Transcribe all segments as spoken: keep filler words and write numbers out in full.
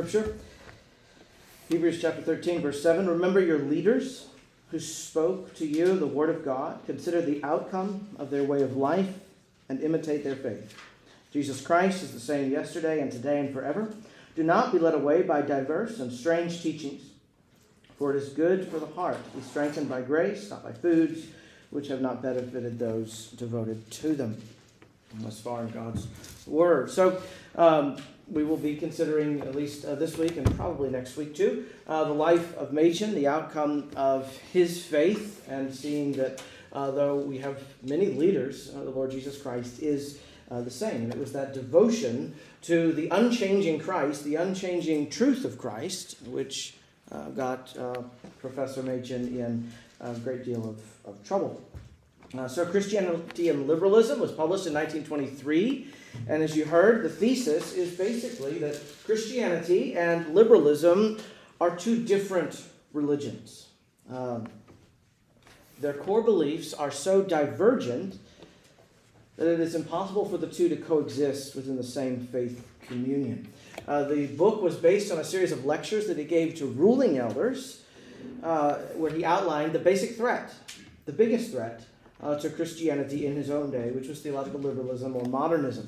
Scripture. Hebrews chapter thirteen, verse seven. Remember your leaders who spoke to you the word of God. Consider the outcome of their way of life and imitate their faith. Jesus Christ is the same yesterday and today and forever. Do not be led away by diverse and strange teachings, for it is good for the heart to be strengthened by grace, not by foods, which have not benefited those devoted to them. Thus far in God's Word. So um, we will be considering, at least uh, this week and probably next week too, uh, the life of Machen, the outcome of his faith, and seeing that uh, though we have many leaders, uh, the Lord Jesus Christ is uh, the same. And it was that devotion to the unchanging Christ, the unchanging truth of Christ, which uh, got uh, Professor Machen in a great deal of, of trouble. Uh, so Christianity and Liberalism was published in nineteen twenty-three, and as you heard, the thesis is basically that Christianity and liberalism are two different religions. Um, their core beliefs are so divergent that it is impossible for the two to coexist within the same faith communion. Uh, the book was based on a series of lectures that he gave to ruling elders, uh, where he outlined the basic threat, the biggest threat, Uh, to Christianity in his own day, which was theological liberalism or modernism.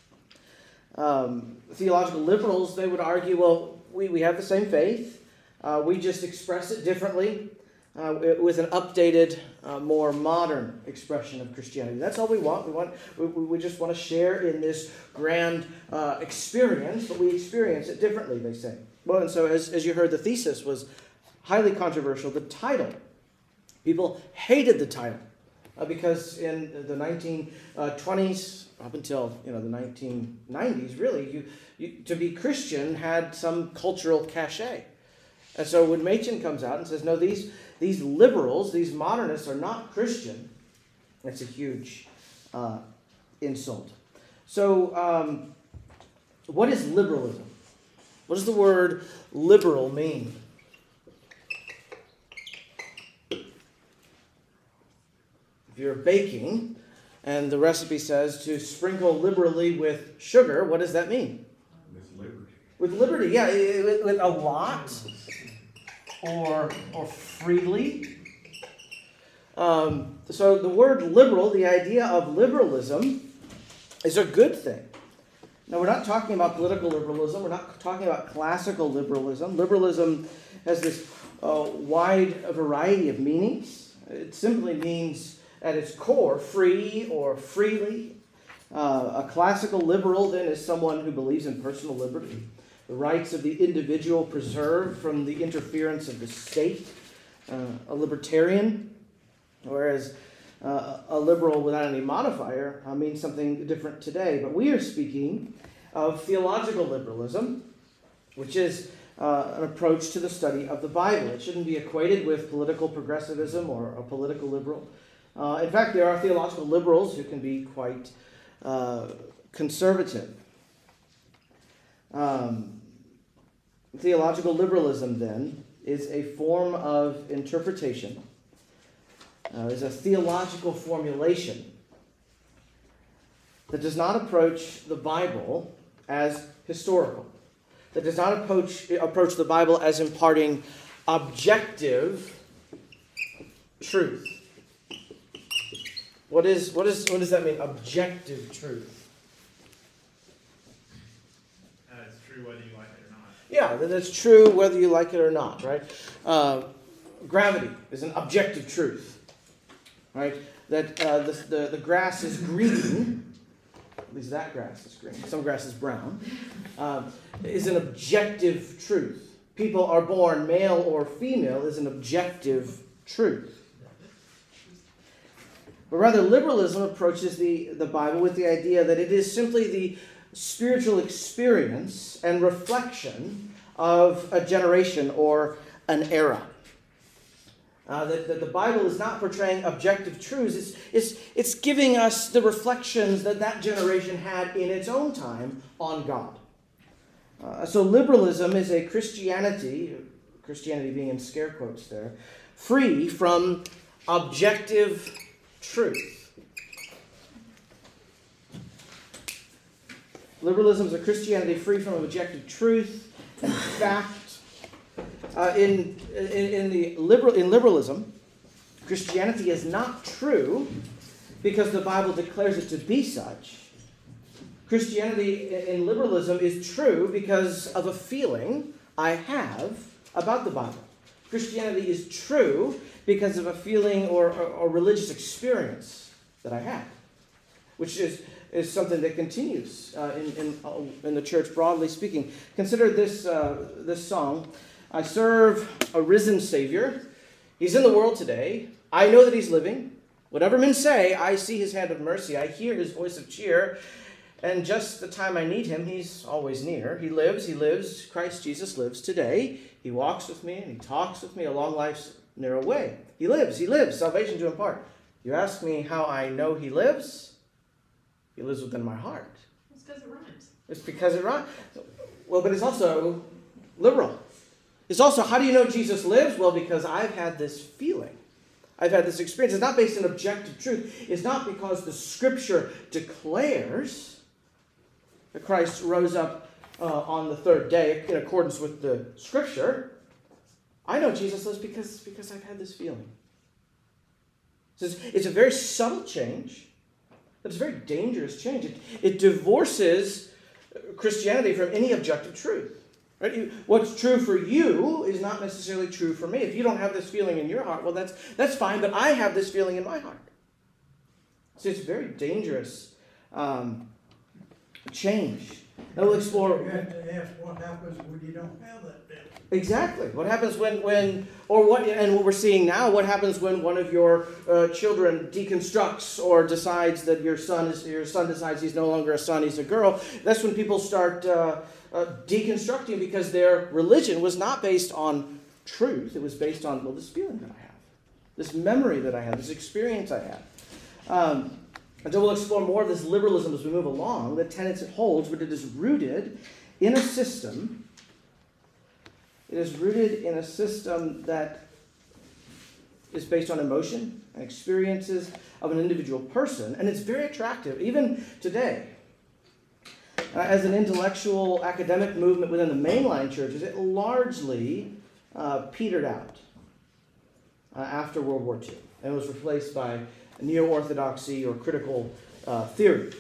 Um, theological liberals, they would argue, well, we, we have the same faith. Uh, we just express it differently uh, with an updated, uh, more modern expression of Christianity. That's all we want. We want we, we just want to share in this grand uh, experience, but we experience it differently, they say. Well, and so as, as you heard, the thesis was highly controversial. The title, people hated the title. Uh, because in the nineteen twenties, up until you know the nineteen nineties, really, you, you to be Christian had some cultural cachet. And so when Machen comes out and says, no, these, these liberals, these modernists are not Christian, that's a huge uh, insult. So um, what is liberalism? What does the word liberal mean? If you're baking, and the recipe says to sprinkle liberally with sugar, what does that mean? With liberty. With liberty, yeah. With, with a lot, or, or freely. Um, so the word liberal, the idea of liberalism, is a good thing. Now, we're not talking about political liberalism. We're not talking about classical liberalism. Liberalism has this uh, wide variety of meanings. It simply means, at its core, free or freely. Uh, a classical liberal, then, is someone who believes in personal liberty, the rights of the individual preserved from the interference of the state. Uh, a libertarian, whereas uh, a liberal without any modifier uh, means something different today. But we are speaking of theological liberalism, which is uh, an approach to the study of the Bible. It shouldn't be equated with political progressivism or a political liberal. Uh, in fact, there are theological liberals who can be quite uh, conservative. Um, theological liberalism, then, is a form of interpretation, uh, is a theological formulation that does not approach the Bible as historical, that does not approach, approach the Bible as imparting objective truth. What is what is what does that mean? Objective truth. Uh, it's true whether you like it or not. Yeah, that it's true whether you like it or not, right? Uh, gravity is an objective truth, right? That uh, the, the the grass is green. At least that grass is green. Some grass is brown. Uh, is an objective truth. People are born male or female is an objective truth. But rather, liberalism approaches the, the Bible with the idea that it is simply the spiritual experience and reflection of a generation or an era. Uh, that, that the Bible is not portraying objective truths. It's, it's, it's giving us the reflections that that generation had in its own time on God. Uh, so liberalism is a Christianity, Christianity being in scare quotes there, free from objective truth. Liberalism is a Christianity free from objective truth and fact, uh, in, in, in, the liberal, in liberalism, Christianity is not true because the Bible declares it to be such. Christianity in liberalism is true because of a feeling I have about the Bible. Christianity is true because of a feeling or, or, or religious experience that I have, which is, is something that continues uh, in, in, uh, in the church, broadly speaking. Consider this, uh, this song. I serve a risen Savior. He's in the world today. I know that he's living. Whatever men say, I see his hand of mercy. I hear his voice of cheer. And just the time I need him, he's always near. He lives, he lives. Christ Jesus lives today. He walks with me and he talks with me along life's narrow way. He lives, he lives. Salvation to impart. You ask me how I know he lives? He lives within my heart. It's because it rhymes. It's because it rhymes. Well, but it's also liberal. It's also, how do you know Jesus lives? Well, because I've had this feeling. I've had this experience. It's not based on objective truth. It's not because the Scripture declares that Christ rose up uh, on the third day in accordance with the Scripture. I know Jesus lives because, because I've had this feeling. So it's, it's a very subtle change. It's a very dangerous change. It, it divorces Christianity from any objective truth. Right? What's true for you is not necessarily true for me. If you don't have this feeling in your heart, well, that's, that's fine, but I have this feeling in my heart. So it's a very dangerous um, change. Now we'll explore. You have to ask what happens when you don't have that feeling. Exactly. What happens when, when or what, and what we're seeing now, what happens when one of your uh, children deconstructs or decides that your son is, your son decides he's no longer a son, he's a girl. That's when people start uh, uh, deconstructing because their religion was not based on truth. It was based on, well, this feeling that I have, this memory that I have, this experience I have. Um, and so we'll explore more of this liberalism as we move along, the tenets it holds, but it is rooted in a system. It is rooted in a system that is based on emotion and experiences of an individual person, and it's very attractive, even today. Uh, as an intellectual academic movement within the mainline churches, it largely uh, petered out uh, after World War Two, and was replaced by neo-orthodoxy or critical uh, theory.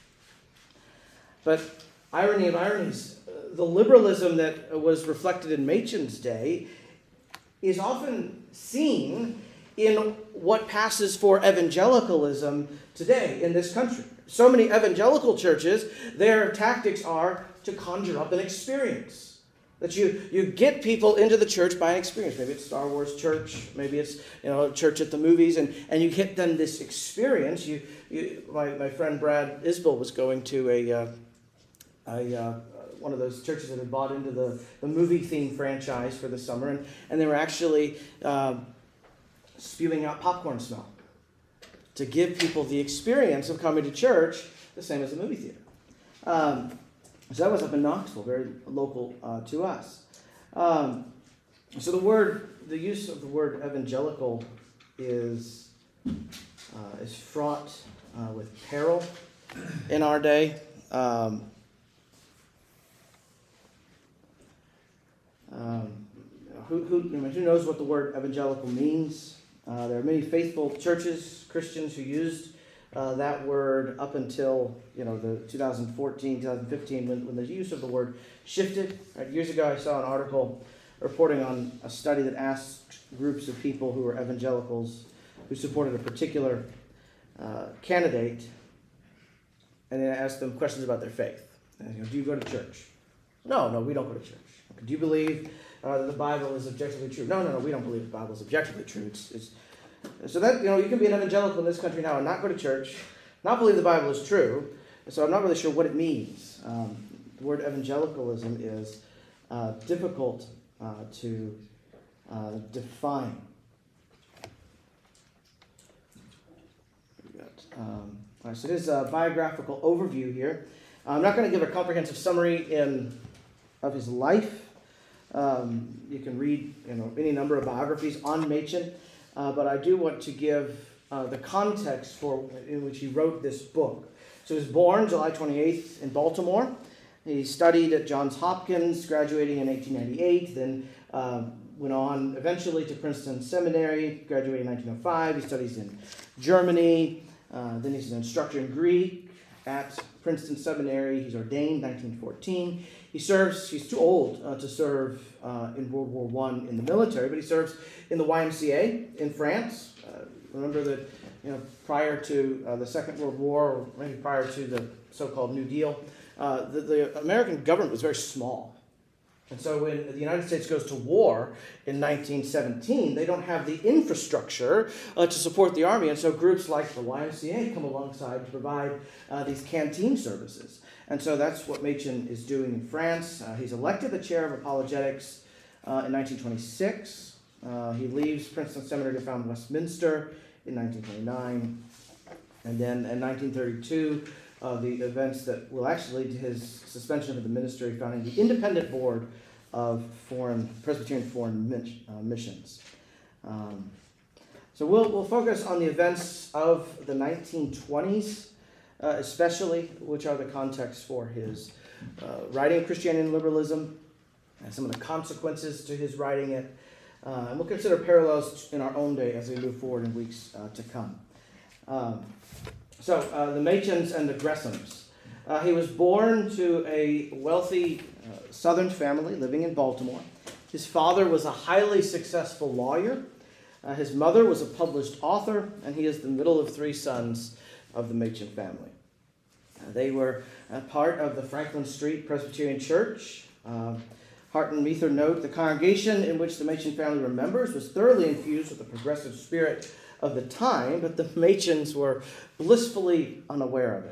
But irony of ironies, the liberalism that was reflected in Machen's day is often seen in what passes for evangelicalism today in this country. So many evangelical churches, their tactics are to conjure up an experience. That you, you get people into the church by an experience. Maybe it's Star Wars church, maybe it's you know church at the movies, and, and you get them this experience. You, you my, my friend Brad Isbell was going to a, uh, a uh, one of those churches that had bought into the, the movie theme franchise for the summer, and, and they were actually um, spewing out popcorn smell to give people the experience of coming to church the same as a movie theater. Um, so that was up in Knoxville, very local uh, to us. Um, so the word, the use of the word evangelical is uh, is fraught uh, with peril in our day. Um, um, who, who, who knows what the word evangelical means? Uh, there are many faithful churches, Christians, who used uh, that word up until you know the two thousand fourteen, two thousand fifteen, when, when the use of the word shifted. Right? Years ago, I saw an article reporting on a study that asked groups of people who were evangelicals who supported a particular uh, candidate, and then asked them questions about their faith. And, you know, do you go to church? No, no, we don't go to church. Okay, do you believe uh, that the Bible is objectively true? No, no, no, we don't believe the Bible is objectively true. It's, it's, so that, you know, you can be an evangelical in this country now and not go to church, not believe the Bible is true. So I'm not really sure what it means. Um, the word evangelicalism is uh, difficult uh, to uh, define. Um, all right, so this is a biographical overview here. I'm not going to give a comprehensive summary in of his life. Um, you can read you know, any number of biographies on Machen, uh, but I do want to give uh, the context for in which he wrote this book. So he was born July twenty-eighth in Baltimore. He studied at Johns Hopkins, graduating in eighteen ninety-eight, then uh, went on eventually to Princeton Seminary, graduated in nineteen oh five. He studies in Germany. Uh, then he's an instructor in Greek at Princeton Seminary. He's ordained in nineteen fourteen. He serves, he's too old uh, to serve uh, in World War One in the military, but he serves in the Y M C A in France. Uh, remember that, you know, prior to uh, the Second World War, or maybe prior to the so-called New Deal, uh, the, the American government was very small. And so when the United States goes to war in nineteen seventeen, they don't have the infrastructure uh, to support the army. And so groups like the Y M C A come alongside to provide uh, these canteen services. And so that's what Machen is doing in France. Uh, he's elected the chair of apologetics uh, in nineteen twenty-six. Uh, he leaves Princeton Seminary to found Westminster in nineteen twenty-nine. And then in nineteen thirty-two, Uh, the events that will actually lead to his suspension of the ministry, founding the Independent Board of Foreign Presbyterian Foreign Mis- uh, Missions. Um, so we'll we'll focus on the events of the nineteen twenties, uh, especially, which are the context for his uh, writing of Christianity and liberalism, and some of the consequences to his writing it. Uh, and we'll consider parallels in our own day as we move forward in weeks uh, to come. Um, So, uh, the Machens and the Gressams. Uh, he was born to a wealthy uh, Southern family living in Baltimore. His father was a highly successful lawyer. Uh, his mother was a published author, and he is the middle of three sons of the Machen family. Uh, they were a part of the Franklin Street Presbyterian Church. Uh, Hart and Mather note, the congregation in which the Machen family were members was thoroughly infused with the progressive spirit of the time, but the Machens were blissfully unaware of it.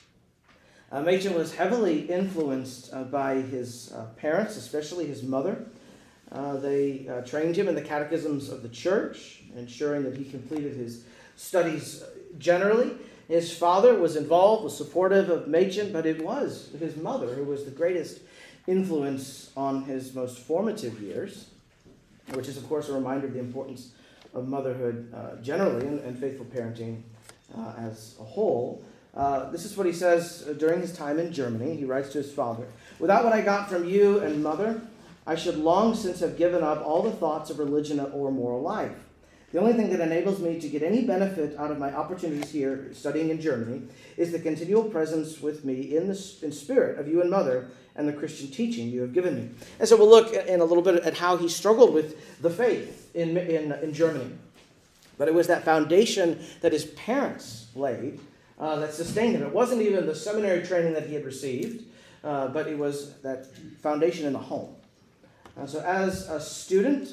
Uh, Machen was heavily influenced uh, by his uh, parents, especially his mother. Uh, they uh, trained him in the catechisms of the church, ensuring that he completed his studies generally. His father was involved, was supportive of Machen, but it was his mother who was the greatest influence on his most formative years, which is, of course, a reminder of the importance of motherhood uh, generally and, and faithful parenting uh, as a whole. Uh, this is what he says uh, during his time in Germany. He writes to his father, "Without what I got from you and mother, I should long since have given up all the thoughts of religion or moral life. The only thing that enables me to get any benefit out of my opportunities here studying in Germany is the continual presence with me in the in spirit of you and mother and the Christian teaching you have given me." And so we'll look in a little bit at how he struggled with the faith in, in, in Germany. But it was that foundation that his parents laid uh, that sustained him. It wasn't even the seminary training that he had received, uh, but it was that foundation in the home. Uh, so as a student,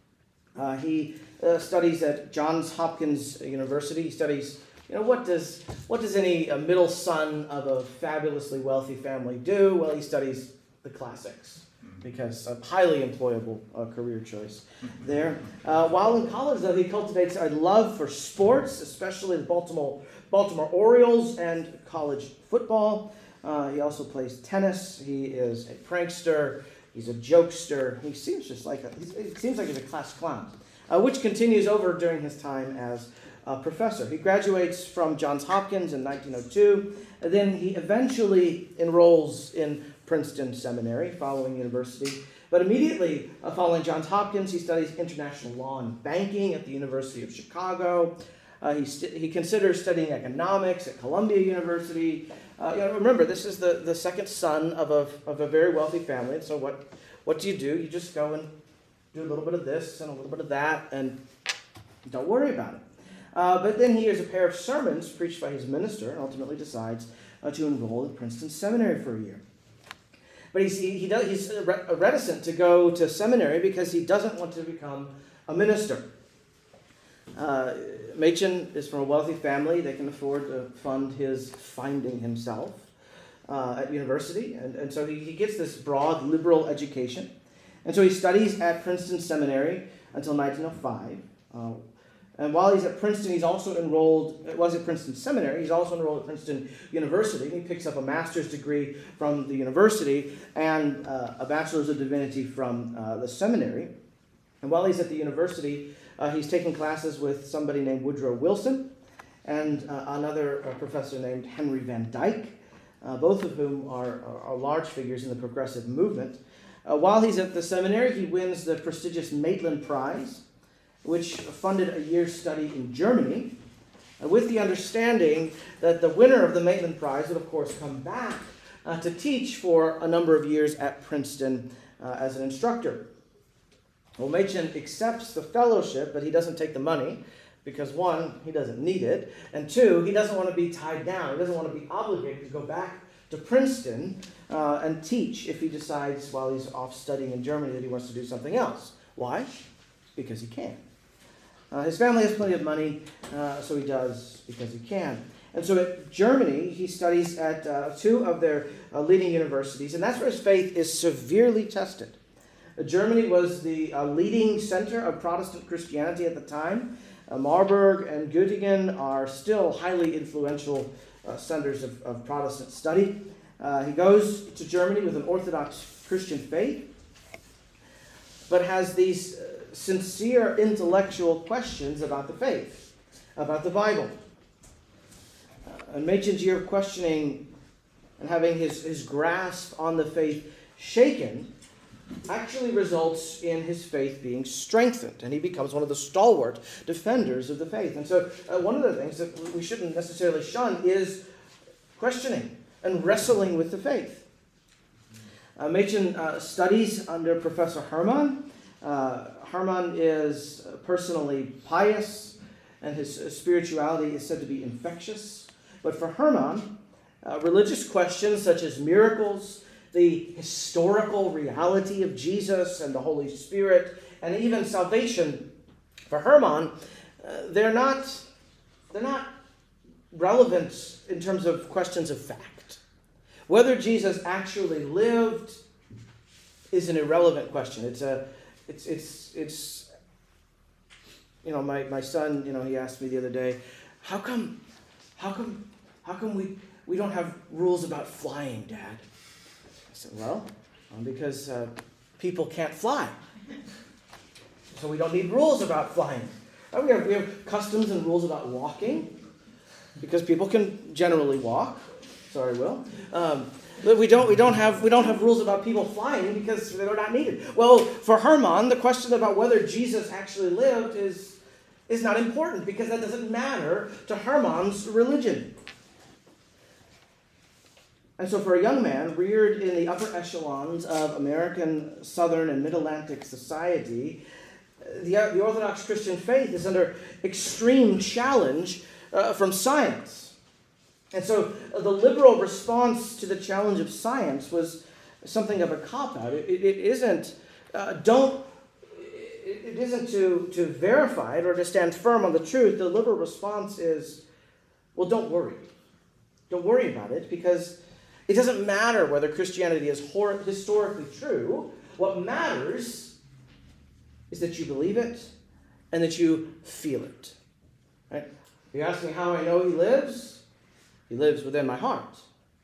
uh, he uh, studies at Johns Hopkins University. He studies, you know, what does what does any uh, middle son of a fabulously wealthy family do? Well, he studies the classics, because a highly employable uh, career choice there. Uh, while in college, though, he cultivates a love for sports, especially the Baltimore Baltimore Orioles and college football. Uh, he also plays tennis. He is a prankster. He's a jokester. He seems just like a, he seems like he's a class clown, uh, which continues over during his time as a professor. He graduates from Johns Hopkins in nineteen oh two, and then he eventually enrolls in Princeton Seminary following university. But immediately uh, following Johns Hopkins, he studies international law and banking at the University of Chicago. Uh, he, st- he considers studying economics at Columbia University. Uh, you know, remember, this is the, the second son of a, of a very wealthy family. And so what, what do you do? You just go and do a little bit of this and a little bit of that, and don't worry about it. Uh, but then he hears a pair of sermons preached by his minister and ultimately decides uh, to enroll at Princeton Seminary for a year. But he's, he, he does, he's reticent to go to seminary because he doesn't want to become a minister. Uh, Machen is from a wealthy family. They can afford to fund his finding himself uh, at university. And, and so he, he gets this broad liberal education. And so he studies at Princeton Seminary until nineteen oh five. Uh, And while he's at Princeton, he's also enrolled, it was at Princeton Seminary, he's also enrolled at Princeton University. He picks up a master's degree from the university and uh, a bachelor's of divinity from uh, the seminary. And while he's at the university, uh, he's taking classes with somebody named Woodrow Wilson and uh, another uh, professor named Henry Van Dyke. uh, both of whom are, are, are large figures in the progressive movement. Uh, while he's at the seminary, he wins the prestigious Maitland Prize, which funded a year's study in Germany, uh, with the understanding that the winner of the Maitland Prize would, of course, come back uh, to teach for a number of years at Princeton uh, as an instructor. Well, Machen accepts the fellowship, but he doesn't take the money because, one, he doesn't need it, and two, he doesn't want to be tied down. He doesn't want to be obligated to go back to Princeton uh, and teach if he decides while he's off studying in Germany that he wants to do something else. Why? Because he can. Uh, his family has plenty of money, uh, so he does because he can. And so at Germany, he studies at uh, two of their uh, leading universities, and that's where his faith is severely tested. Uh, Germany was the uh, leading center of Protestant Christianity at the time. Uh, Marburg and Göttingen are still highly influential uh, centers of, of Protestant study. Uh, he goes to Germany with an Orthodox Christian faith, but has these uh, sincere intellectual questions about the faith, about the Bible. Uh, and Machen's year of questioning and having his, his grasp on the faith shaken actually results in his faith being strengthened, and he becomes one of the stalwart defenders of the faith. And so uh, one of the things that we shouldn't necessarily shun is questioning and wrestling with the faith. Uh, Machen uh, studies under Professor Hermann. Uh, Hermann is personally pious, and his spirituality is said to be infectious. But for Hermann, uh, religious questions such as miracles, the historical reality of Jesus and the Holy Spirit, and even salvation, for Hermann, uh, they're not, they're not relevant in terms of questions of fact. Whether Jesus actually lived is an irrelevant question. It's a, it's, it's, it's. You know, my, my son, you know, he asked me the other day, how come, how come, how come we we don't have rules about flying, Dad? I said, well, um, because uh, people can't fly, so we don't need rules about flying. Uh, we have we have customs and rules about walking, because people can generally walk. Sorry, Will. Um, but we don't we don't have we don't have rules about people flying because they're not needed. Well, for Hermann, the question about whether Jesus actually lived is is not important because that doesn't matter to Hermann's religion. And so, for a young man reared in the upper echelons of American Southern and Mid-Atlantic society, the, the Orthodox Christian faith is under extreme challenge uh, from science. And so uh, the liberal response to the challenge of science was something of a cop-out. It, it, it isn't, uh, don't, it, it isn't to, to verify it or to stand firm on the truth. The liberal response is, well, don't worry. Don't worry about it, because it doesn't matter whether Christianity is hor- historically true. What matters is that you believe it and that you feel it. Right? You ask me how I know he lives? He lives within my heart.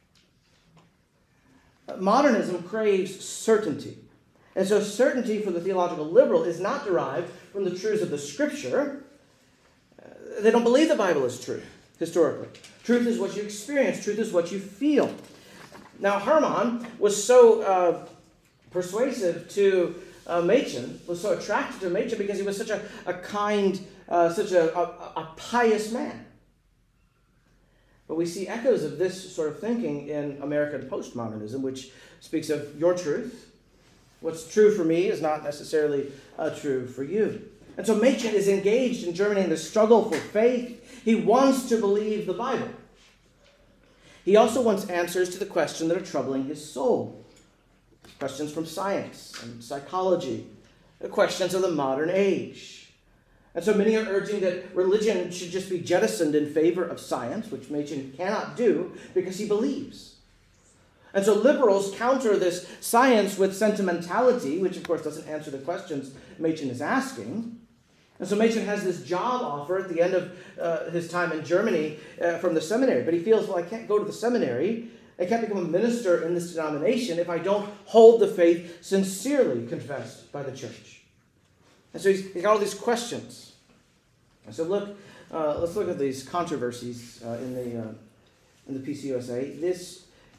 Modernism craves certainty. And so certainty for the theological liberal is not derived from the truths of the Scripture. Uh, they don't believe the Bible is true, historically. Truth is what you experience. Truth is what you feel. Now, Hermann was so uh, persuasive to uh, Machen, was so attracted to Machen because he was such a, a kind, uh, such a, a, a pious man. But we see echoes of this sort of thinking in American postmodernism, which speaks of your truth. What's true for me is not necessarily uh, true for you. And so Machen is engaged in Germany in the struggle for faith. He wants to believe the Bible. He also wants answers to the questions that are troubling his soul. Questions from science and psychology. Questions of the modern age. And so many are urging that religion should just be jettisoned in favor of science, which Machen cannot do because he believes. And so liberals counter this science with sentimentality, which of course doesn't answer the questions Machen is asking. And so Machen has this job offer at the end of uh, his time in Germany uh, from the seminary. But he feels, well, I can't go to the seminary. I can't become a minister in this denomination if I don't hold the faith sincerely confessed by the church. And so he's, he's got all these questions. And so look, uh, let's look at these controversies uh, in the uh, in the P C U S A. This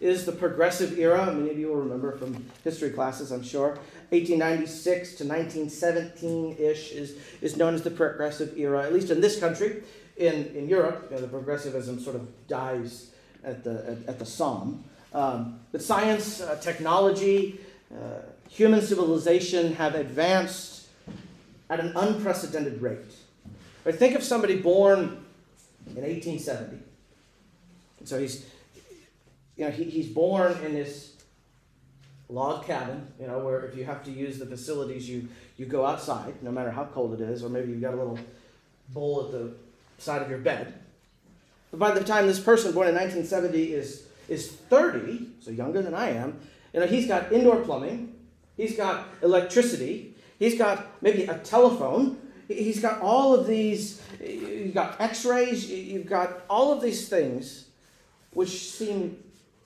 is the Progressive Era. Many of you will remember from history classes, I'm sure. eighteen ninety-six to nineteen seventeen-ish is, is known as the Progressive Era, at least in this country. In, in Europe, you know, the progressivism sort of dies at the, at, at the Somme. Um, but science, uh, technology, uh, human civilization have advanced at an unprecedented rate. But think of somebody born in eighteen seventy. And so he's, you know, he, he's born in this log cabin, you know, where if you have to use the facilities, you, you go outside, no matter how cold it is, or maybe you've got a little bowl at the side of your bed. But by the time this person born in nineteen seventy is, is thirty, so younger than I am, you know, he's got indoor plumbing, he's got electricity, he's got maybe a telephone, he's got all of these, you've got x-rays, you've got all of these things which seem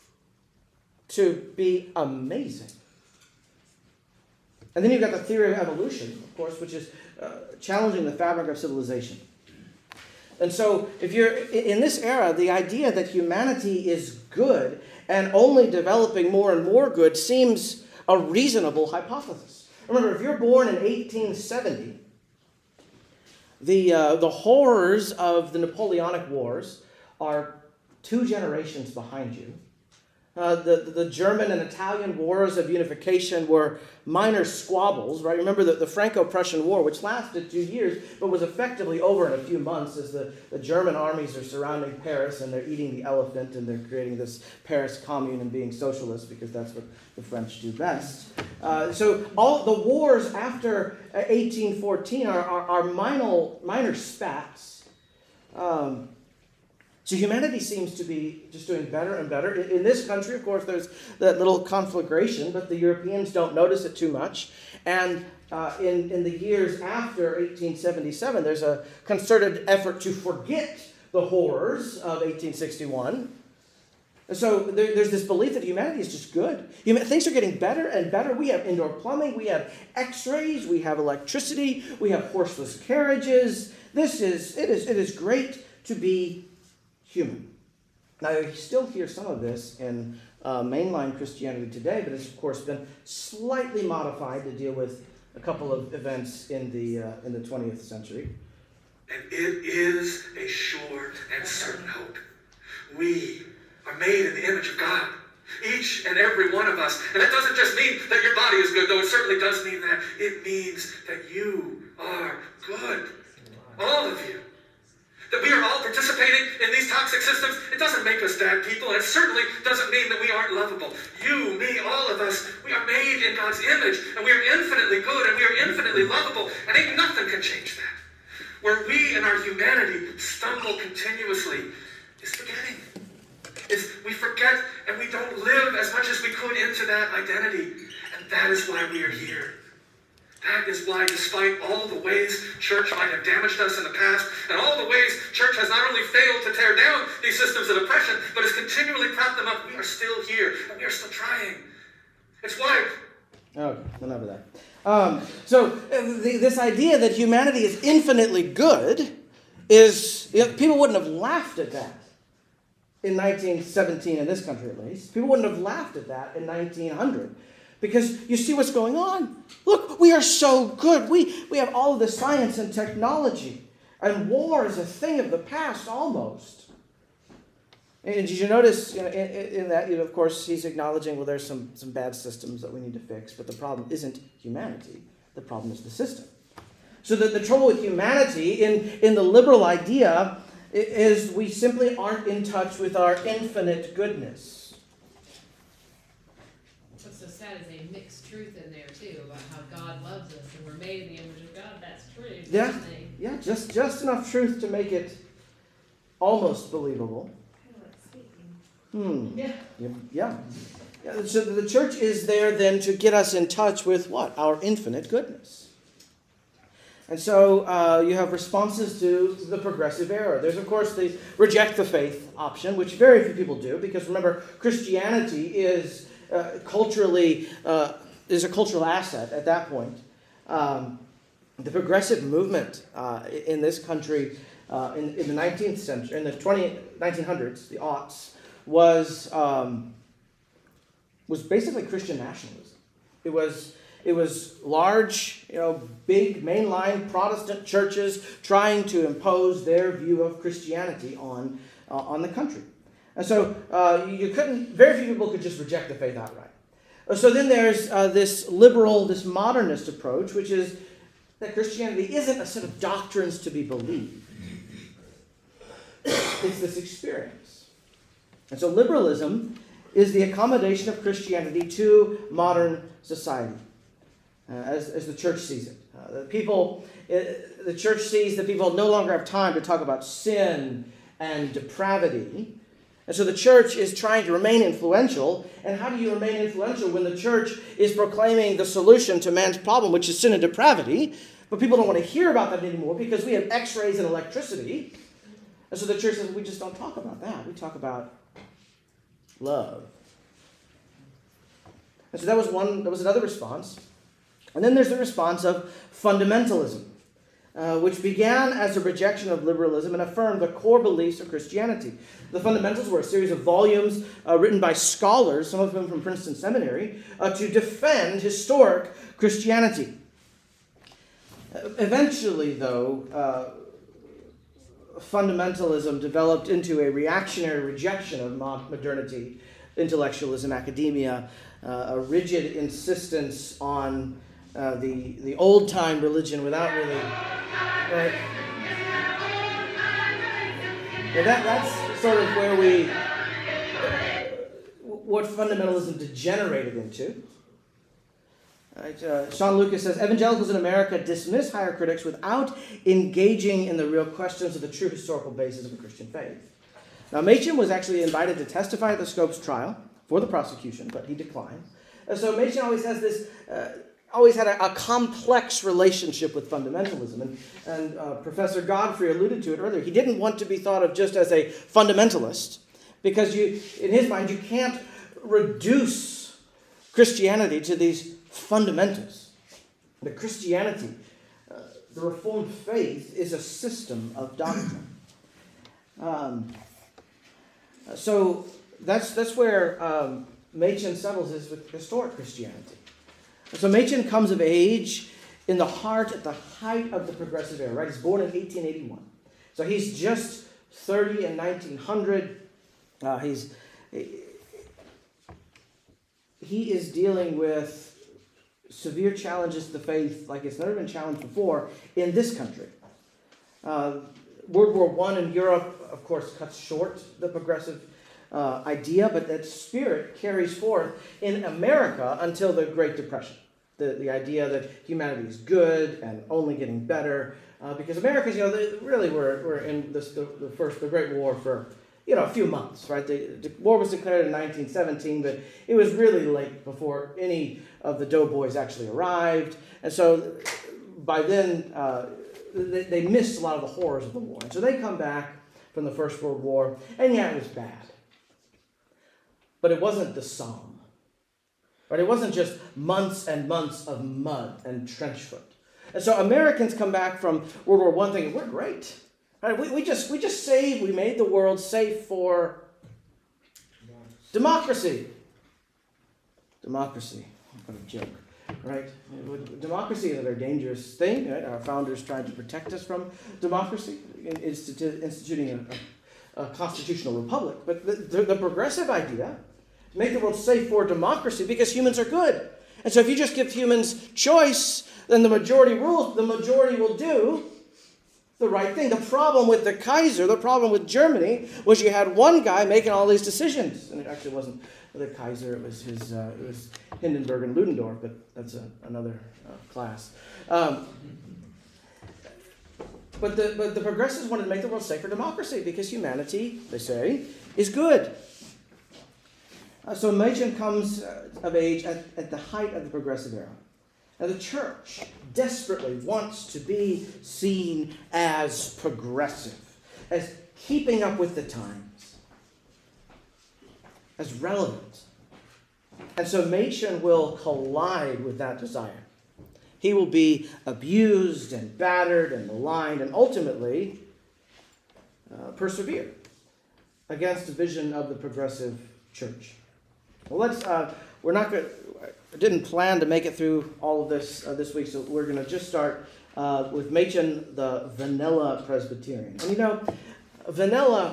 to be amazing. And then you've got the theory of evolution, of course, which is uh, challenging the fabric of civilization. And so if you're in this era, the idea that humanity is good and only developing more and more good seems a reasonable hypothesis. Remember, if you're born in eighteen seventy, the, uh, the horrors of the Napoleonic Wars are two generations behind you. Uh, the, the German and Italian wars of unification were minor squabbles, right? Remember the, the Franco-Prussian War, which lasted two years, but was effectively over in a few months as the, the German armies are surrounding Paris and they're eating the elephant and they're creating this Paris commune and being socialist because that's what the French do best. Uh, so all the wars after eighteen fourteen are, are, are minor, minor spats. Um, So humanity seems to be just doing better and better. In this country, of course, there's that little conflagration, but the Europeans don't notice it too much. And uh, in, in the years after eighteen seventy-seven, there's a concerted effort to forget the horrors of eighteen sixty-one. And so there, there's this belief that humanity is just good. Human, things are getting better and better. We have indoor plumbing, we have x-rays, we have electricity, we have horseless carriages. This is, it is, it is great to be human. Now, you still hear some of this in uh, mainline Christianity today, but it's, of course, been slightly modified to deal with a couple of events in the, uh, in the twentieth century. And it is a sure and certain hope. We are made in the image of God, each and every one of us. And that doesn't just mean that your body is good, though it certainly does mean that. It means that you are good. All of you. That we are all participating in these toxic systems, it doesn't make us bad people, and it certainly doesn't mean that we aren't lovable. You, me, all of us, we are made in God's image, and we are infinitely good, and we are infinitely lovable, and ain't nothing can change that. Where we in our humanity stumble continuously is forgetting. Is we forget, and we don't live as much as we could into that identity, and that is why we are here. That is why, despite all the ways church might have damaged us in the past, and all the ways church has not only failed to tear down these systems of oppression, but has continually propped them up, we are still here, and we are still trying. It's why... Okay, enough of that. Um, so, uh, the, this idea that humanity is infinitely good is... You know, people wouldn't have laughed at that in nineteen seventeen, in this country at least. People wouldn't have laughed at that in nineteen hundred. Because you see what's going on. Look, we are so good. We, we have all of the science and technology. And war is a thing of the past almost. And did you notice you know, in, in that, you know, of course, he's acknowledging, well, there's some, some bad systems that we need to fix. But the problem isn't humanity. The problem is the system. So that the trouble with humanity in, in the liberal idea is we simply aren't in touch with our infinite goodness. What's so sad is a mixed truth in there too about how God loves us and we're made in the image of God. That's true. Yeah, yeah, just just enough truth to make it almost believable. Hmm. Yeah. Yeah. yeah. yeah. So the church is there then to get us in touch with what? Our infinite goodness. And so uh, you have responses to the progressive era. There's, of course, the reject the faith option, which very few people do, because remember, Christianity is uh, culturally, uh, is a cultural asset at that point. Um, the progressive movement uh, in this country uh, in, in the nineteenth century, in the nineteen hundreds, the aughts, was um, was basically Christian nationalism. It was it was large, you know, big mainline Protestant churches trying to impose their view of Christianity on uh, on the country. And so uh, you couldn't, very few people could just reject the faith outright. So then there's uh, this liberal, this modernist approach, which is that Christianity isn't a set of doctrines to be believed. It's this experience. And so liberalism is the accommodation of Christianity to modern society, uh, as, as the church sees it. Uh, the people, uh, the church sees that people no longer have time to talk about sin and depravity. And so the church is trying to remain influential. And how do you remain influential when the church is proclaiming the solution to man's problem, which is sin and depravity? But people don't want to hear about that anymore because we have x-rays and electricity. And so the church says, we just don't talk about that. We talk about love. And so that was one, that was another response. And then there's the response of fundamentalism, uh, which began as a rejection of liberalism and affirmed the core beliefs of Christianity. The Fundamentals were a series of volumes uh, written by scholars, some of them from Princeton Seminary, uh, to defend historic Christianity. Uh, eventually, though, uh, fundamentalism developed into a reactionary rejection of modernity, intellectualism, academia, uh, a rigid insistence on uh, the, the old-time religion without really... Right? Yeah, that, that's sort of where we... what fundamentalism degenerated into. Right, uh, Sean Lucas says, evangelicals in America dismiss higher critics without engaging in the real questions of the true historical basis of a Christian faith. Now, Machen was actually invited to testify at the Scopes trial for the prosecution, but he declined. And so Machen always has this, uh, always had a, a complex relationship with fundamentalism. And, and uh, Professor Godfrey alluded to it earlier. He didn't want to be thought of just as a fundamentalist because you, in his mind, you can't reduce Christianity to these fundamentals. The Christianity, uh, the Reformed faith, is a system of doctrine. Um, so that's that's where um, Machen settles is with historic Christianity. So Machen comes of age in the heart, at the height of the progressive era. Right, he's born in eighteen eighty-one, so he's just thirty in nineteen hundred. Uh, he's he is dealing with severe challenges to the faith like it's never been challenged before in this country. Uh, World War One in Europe, of course, cuts short the progressive uh, idea, but that spirit carries forth in America until the Great Depression. The, the idea that humanity is good and only getting better. Uh, because Americans, you know, they really were, were in this, the, the first, the Great War for, you know, a few months, right? The, the war was declared in nineteen seventeen, but it was really late before any of the doughboys actually arrived. And so by then, uh, they, they missed a lot of the horrors of the war. And so they come back from the First World War, and yeah, it was bad. But it wasn't the Somme. Right? It wasn't just months and months of mud and trench foot. And so Americans come back from World War One thinking, we're great. Right? We, we, just, we just saved, we made the world safe for democracy. Democracy. What a joke. Right? Democracy is a very dangerous thing. Right? Our founders tried to protect us from democracy, institu- instituting a, a, a constitutional republic. But the, the, the progressive idea is make the world safe for democracy because humans are good. And so if you just give humans choice, then the majority rules. The majority will do the right thing. The problem with the Kaiser, the problem with Germany, was you had one guy making all these decisions. And it actually wasn't the Kaiser, it was his, uh, it was Hindenburg and Ludendorff, but that's a, another uh, class. Um, but, the, but the progressives wanted to make the world safe for democracy because humanity, they say, is good. Uh, so Machen comes uh, of age at, at the height of the progressive era. Now the church desperately wants to be seen as progressive, as keeping up with the times, as relevant. And so Machen will collide with that desire. He will be abused and battered and maligned and ultimately uh, persevere against the vision of the progressive church. Well, let's uh, we're not going. I didn't plan to make it through all of this uh, this week, so we're going to just start uh, with Machen, the vanilla Presbyterian. And you know, vanilla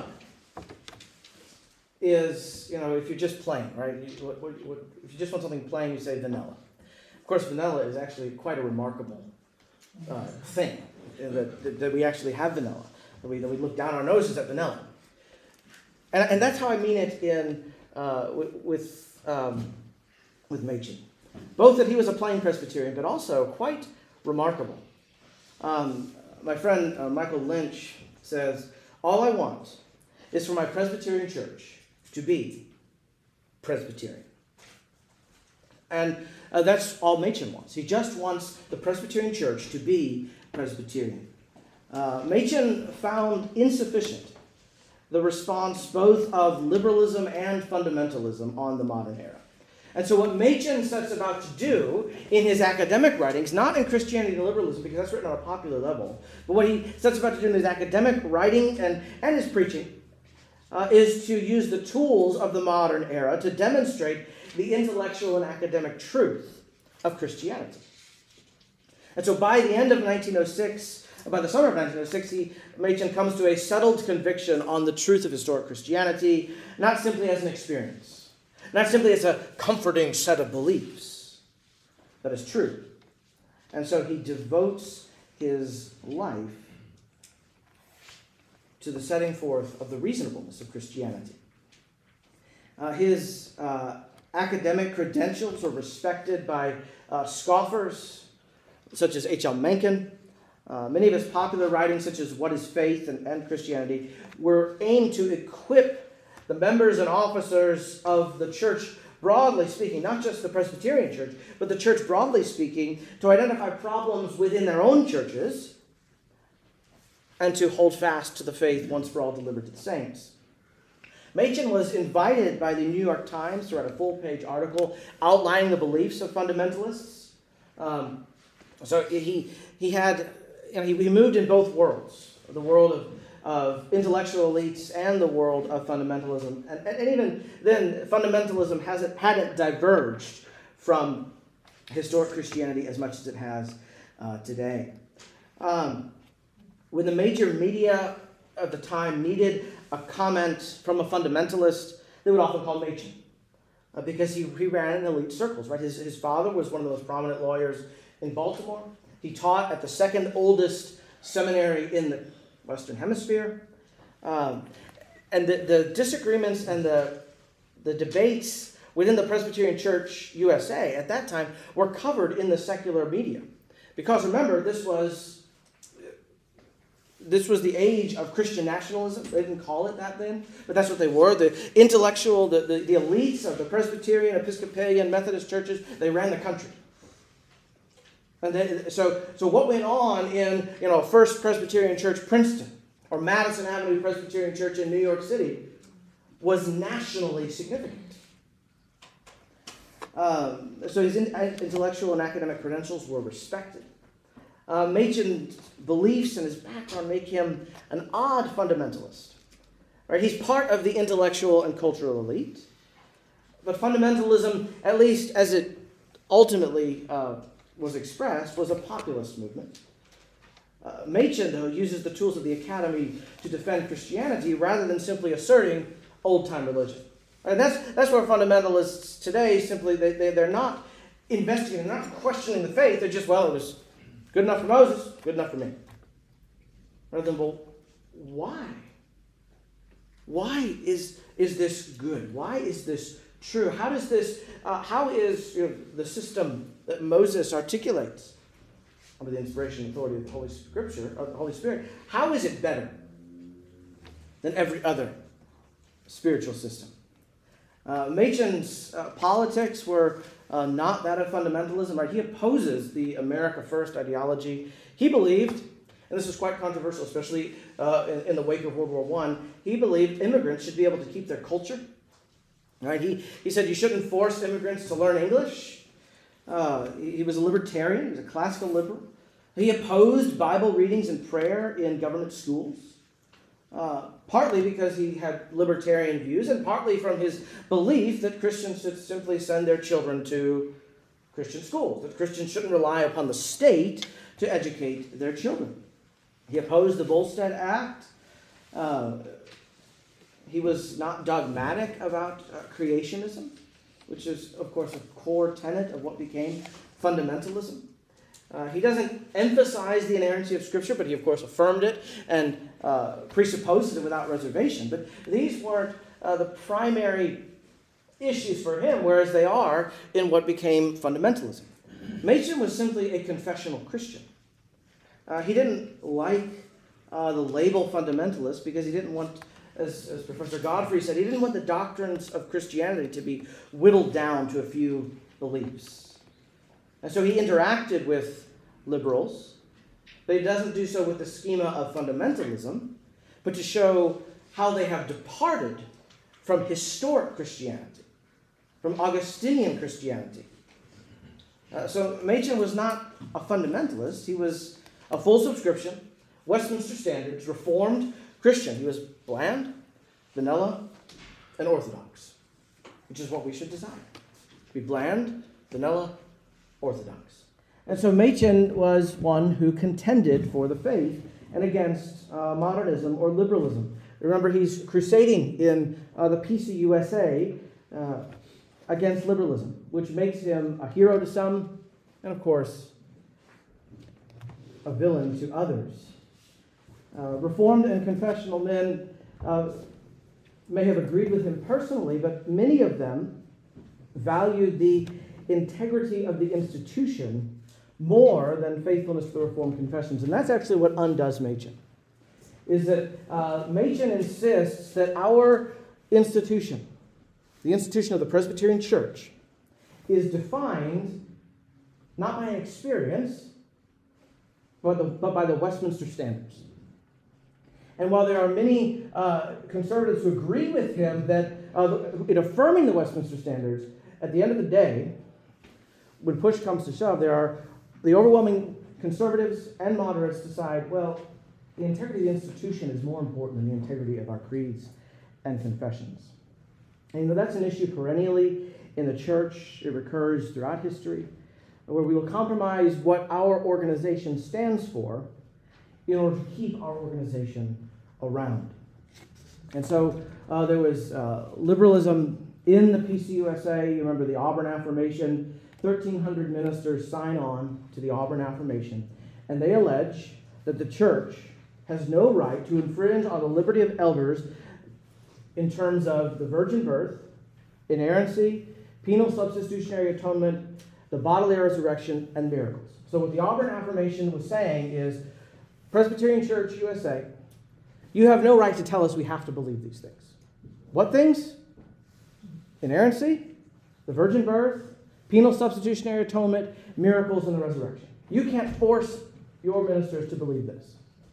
is, you know, if you're just plain, right? You, what, what, what, if you just want something plain, you say vanilla. Of course, vanilla is actually quite a remarkable uh, thing, that, that, that we actually have vanilla, that we, that we look down our noses at vanilla. And, and that's how I mean it in uh, with with, um, with Machen. Both that he was a plain Presbyterian, but also quite remarkable. Um, my friend uh, Michael Lynch says, all I want is for my Presbyterian church to be Presbyterian. And uh, that's all Machen wants. He just wants the Presbyterian church to be Presbyterian. Uh, Machen found insufficient the response both of liberalism and fundamentalism on the modern era. And so what Machen sets about to do in his academic writings, not in Christianity and Liberalism, because that's written on a popular level, but what he sets about to do in his academic writing and, and his preaching uh, is to use the tools of the modern era to demonstrate the intellectual and academic truth of Christianity. And so by the end of nineteen oh six, by the summer of nineteen oh six, he, Machen comes to a settled conviction on the truth of historic Christianity, not simply as an experience, not simply as a comforting set of beliefs, but as true. And so he devotes his life to the setting forth of the reasonableness of Christianity. Uh, his uh, academic credentials were respected by uh, scoffers such as H L Mencken. Uh, many of his popular writings, such as What is Faith and, and Christianity, were aimed to equip the members and officers of the church, broadly speaking, not just the Presbyterian church, but the church broadly speaking, to identify problems within their own churches and to hold fast to the faith once for all delivered to the saints. Machen was invited by the New York Times to write a full-page article outlining the beliefs of fundamentalists. Um, so he he had you know, he, he moved in both worlds, the world of of intellectual elites and the world of fundamentalism. And, and even then, fundamentalism hasn't hadn't diverged from historic Christianity as much as it has uh, today. Um, when the major media of the time needed a comment from a fundamentalist, they would often call Machen, uh, because he, he ran in elite circles. Right, his his father was one of the most prominent lawyers in Baltimore. He taught at the second oldest seminary in the Western Hemisphere. Um, and the, the disagreements and the, the debates within the Presbyterian Church U S A at that time were covered in the secular media. Because remember, this was, this was the age of Christian nationalism. They didn't call it that then, but that's what they were. The intellectual, the, the, the elites of the Presbyterian, Episcopalian, Methodist churches, they ran the country. And they, so, so what went on in, you know, First Presbyterian Church, Princeton, or Madison Avenue Presbyterian Church in New York City was nationally significant. Um, so his in, intellectual and academic credentials were respected. Uh, Machen's beliefs and his background make him an odd fundamentalist. Right? He's part of the intellectual and cultural elite, but fundamentalism, at least as it ultimately uh, was expressed, was a populist movement. Uh, Machen, though, uses the tools of the academy to defend Christianity rather than simply asserting old-time religion. And that's that's where fundamentalists today simply, they, they, they're not investigating, they're not questioning the faith. They're just, well, it was good enough for Moses, good enough for me. Rather than, well, why? Why is, is this good? Why is this true? How does this, uh, how is you know, the system that Moses articulates under the inspiration and authority of the Holy Scripture, of the Holy Spirit, how is it better than every other spiritual system? Uh, Machen's uh, politics were uh, not that of fundamentalism. Right? He opposes the America First ideology. He believed, and this was quite controversial, especially uh, in, in the wake of World War One, he believed immigrants should be able to keep their culture. Right? He, he said you shouldn't force immigrants to learn English. Uh, he was a libertarian. He was a classical liberal. He opposed Bible readings and prayer in government schools. uh, partly because he had libertarian views, and partly from his belief that Christians should simply send their children to Christian schools, that Christians shouldn't rely upon the state to educate their children. He opposed the Volstead Act. Uh, he was not dogmatic about uh, creationism, which is, of course, a core tenet of what became fundamentalism. Uh, he doesn't emphasize the inerrancy of Scripture, but he, of course, affirmed it and uh, presupposed it without reservation. But these weren't uh, the primary issues for him, whereas they are in what became fundamentalism. Machen was simply a confessional Christian. Uh, he didn't like uh, the label fundamentalist because he didn't want, as, as Professor Godfrey said, he didn't want the doctrines of Christianity to be whittled down to a few beliefs. And so he interacted with liberals, but he doesn't do so with the schema of fundamentalism, but to show how they have departed from historic Christianity, from Augustinian Christianity. Uh, so Machen was not a fundamentalist. He was a full subscription, Westminster Standards, Reformed Christian. He was bland, vanilla, and orthodox, which is what we should desire. Be bland, vanilla, orthodox. And so Machen was one who contended for the faith and against uh, modernism or liberalism. Remember, he's crusading in uh, the P C U S A uh, against liberalism, which makes him a hero to some, and of course, a villain to others. Uh, Reformed and confessional men uh, may have agreed with him personally, but many of them valued the integrity of the institution more than faithfulness to the Reformed confessions. And that's actually what undoes Machen, is that uh, Machen insists that our institution, the institution of the Presbyterian Church, is defined not by an experience, but, the, but by the Westminster Standards. And while there are many uh, conservatives who agree with him that uh, in affirming the Westminster Standards, at the end of the day, when push comes to shove, there are the overwhelming conservatives and moderates decide, well, the integrity of the institution is more important than the integrity of our creeds and confessions. And you know, that's an issue perennially in the church. It recurs throughout history, where we will compromise what our organization stands for in order to keep our organization around. And so uh, there was uh, liberalism in the P C U S A. You remember the Auburn Affirmation. thirteen hundred ministers sign on to the Auburn Affirmation, and they allege that the church has no right to infringe on the liberty of elders in terms of the virgin birth, inerrancy, penal substitutionary atonement, the bodily resurrection, and miracles. So what the Auburn Affirmation was saying is, Presbyterian Church U S A, you have no right to tell us we have to believe these things. What things? Inerrancy, the virgin birth, penal substitutionary atonement, miracles, and the resurrection. You can't force your ministers to believe this.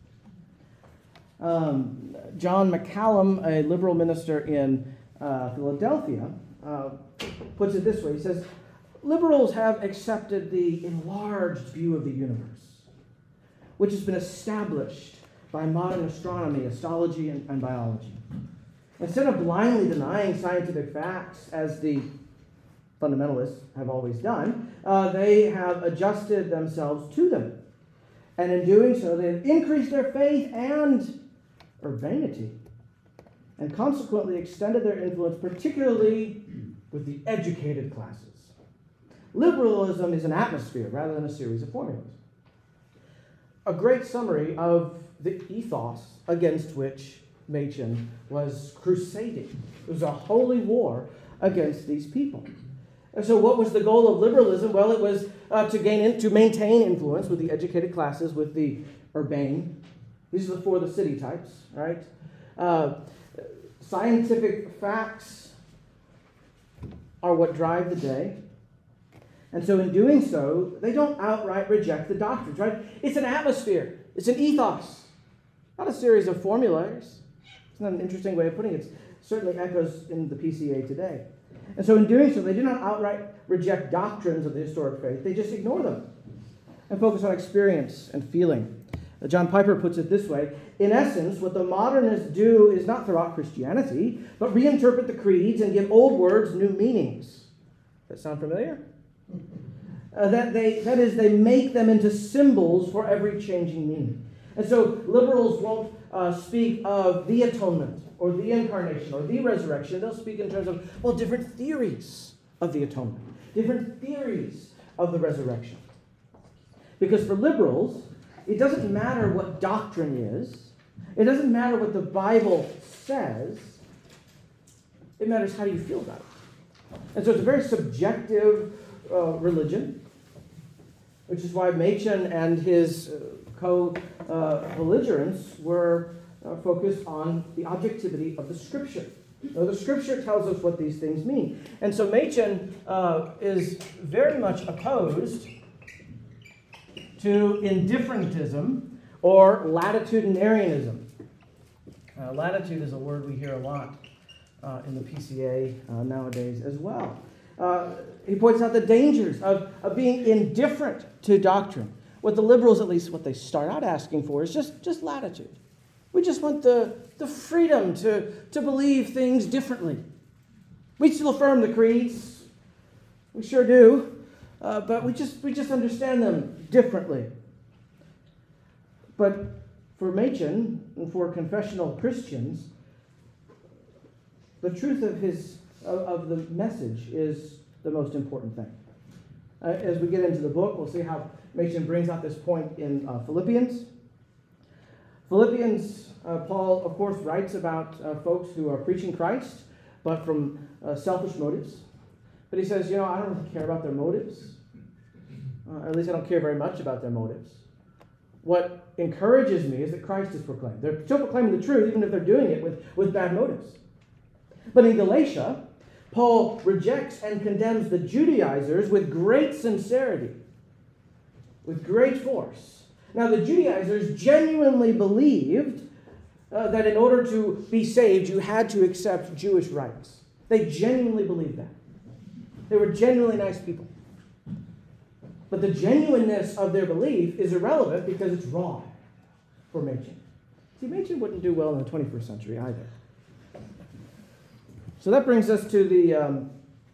Um, John McCallum, a liberal minister in uh, Philadelphia, uh, puts it this way. He says, liberals have accepted the enlarged view of the universe, which has been established by modern astronomy, astrology, and, and biology. Instead of blindly denying scientific facts, as the fundamentalists have always done, uh, they have adjusted themselves to them. And in doing so, they've increased their faith and urbanity, and consequently extended their influence, particularly with the educated classes. Liberalism is an atmosphere rather than a series of formulas. A great summary of the ethos against which Machen was crusading. It was a holy war against these people. And so what was the goal of liberalism? Well, it was uh, to gain in, to maintain influence with the educated classes, with the urbane. These are the four of the city types, right? Uh, scientific facts are what drive the day. And so in doing so, they don't outright reject the doctrines, right? It's an atmosphere. It's an ethos, not a series of formulas. It's not an interesting way of putting it. It certainly echoes in the P C A today. And so in doing so, they do not outright reject doctrines of the historic faith. They just ignore them and focus on experience and feeling. John Piper puts it this way: in essence, what the modernists do is not throw out Christianity, but reinterpret the creeds and give old words new meanings. Does that sound familiar? Uh, that, they, that is, they make them into symbols for every changing meaning. And so liberals won't uh, speak of the atonement or the incarnation or the resurrection. They'll speak in terms of, well, different theories of the atonement, different theories of the resurrection. Because for liberals, it doesn't matter what doctrine is. It doesn't matter what the Bible says. It matters how you feel about it. And so it's a very subjective uh, religion, which is why Machen and his uh, co-belligerents uh, were uh, focused on the objectivity of the Scripture. Now, the Scripture tells us what these things mean. And so Machen uh, is very much opposed to indifferentism or latitudinarianism. Uh, latitude is a word we hear a lot uh, in the P C A uh, nowadays as well. Uh, he points out the dangers of, of being indifferent to doctrine. What the liberals, at least what they start out asking for, is just, just latitude. We just want the, the freedom to, to believe things differently. We still affirm the creeds. We sure do. Uh, but we just we just understand them differently. But for Machen and for confessional Christians, the truth of his of, of the message is the most important thing. Uh, as we get into the book, we'll see how Machen brings out this point in uh, Philippians. Philippians, uh, Paul, of course, writes about uh, folks who are preaching Christ, but from uh, selfish motives. But he says, you know, I don't really care about their motives. Uh, or at least I don't care very much about their motives. What encourages me is that Christ is proclaimed. They're still proclaiming the truth, even if they're doing it with, with bad motives. But in Galatia, Paul rejects and condemns the Judaizers with great sincerity, with great force. Now, the Judaizers genuinely believed uh, that in order to be saved, you had to accept Jewish rites. They genuinely believed that. They were genuinely nice people. But the genuineness of their belief is irrelevant because it's wrong for Machen. See, Machen wouldn't do well in the twenty-first century either. So that brings us to the... Um,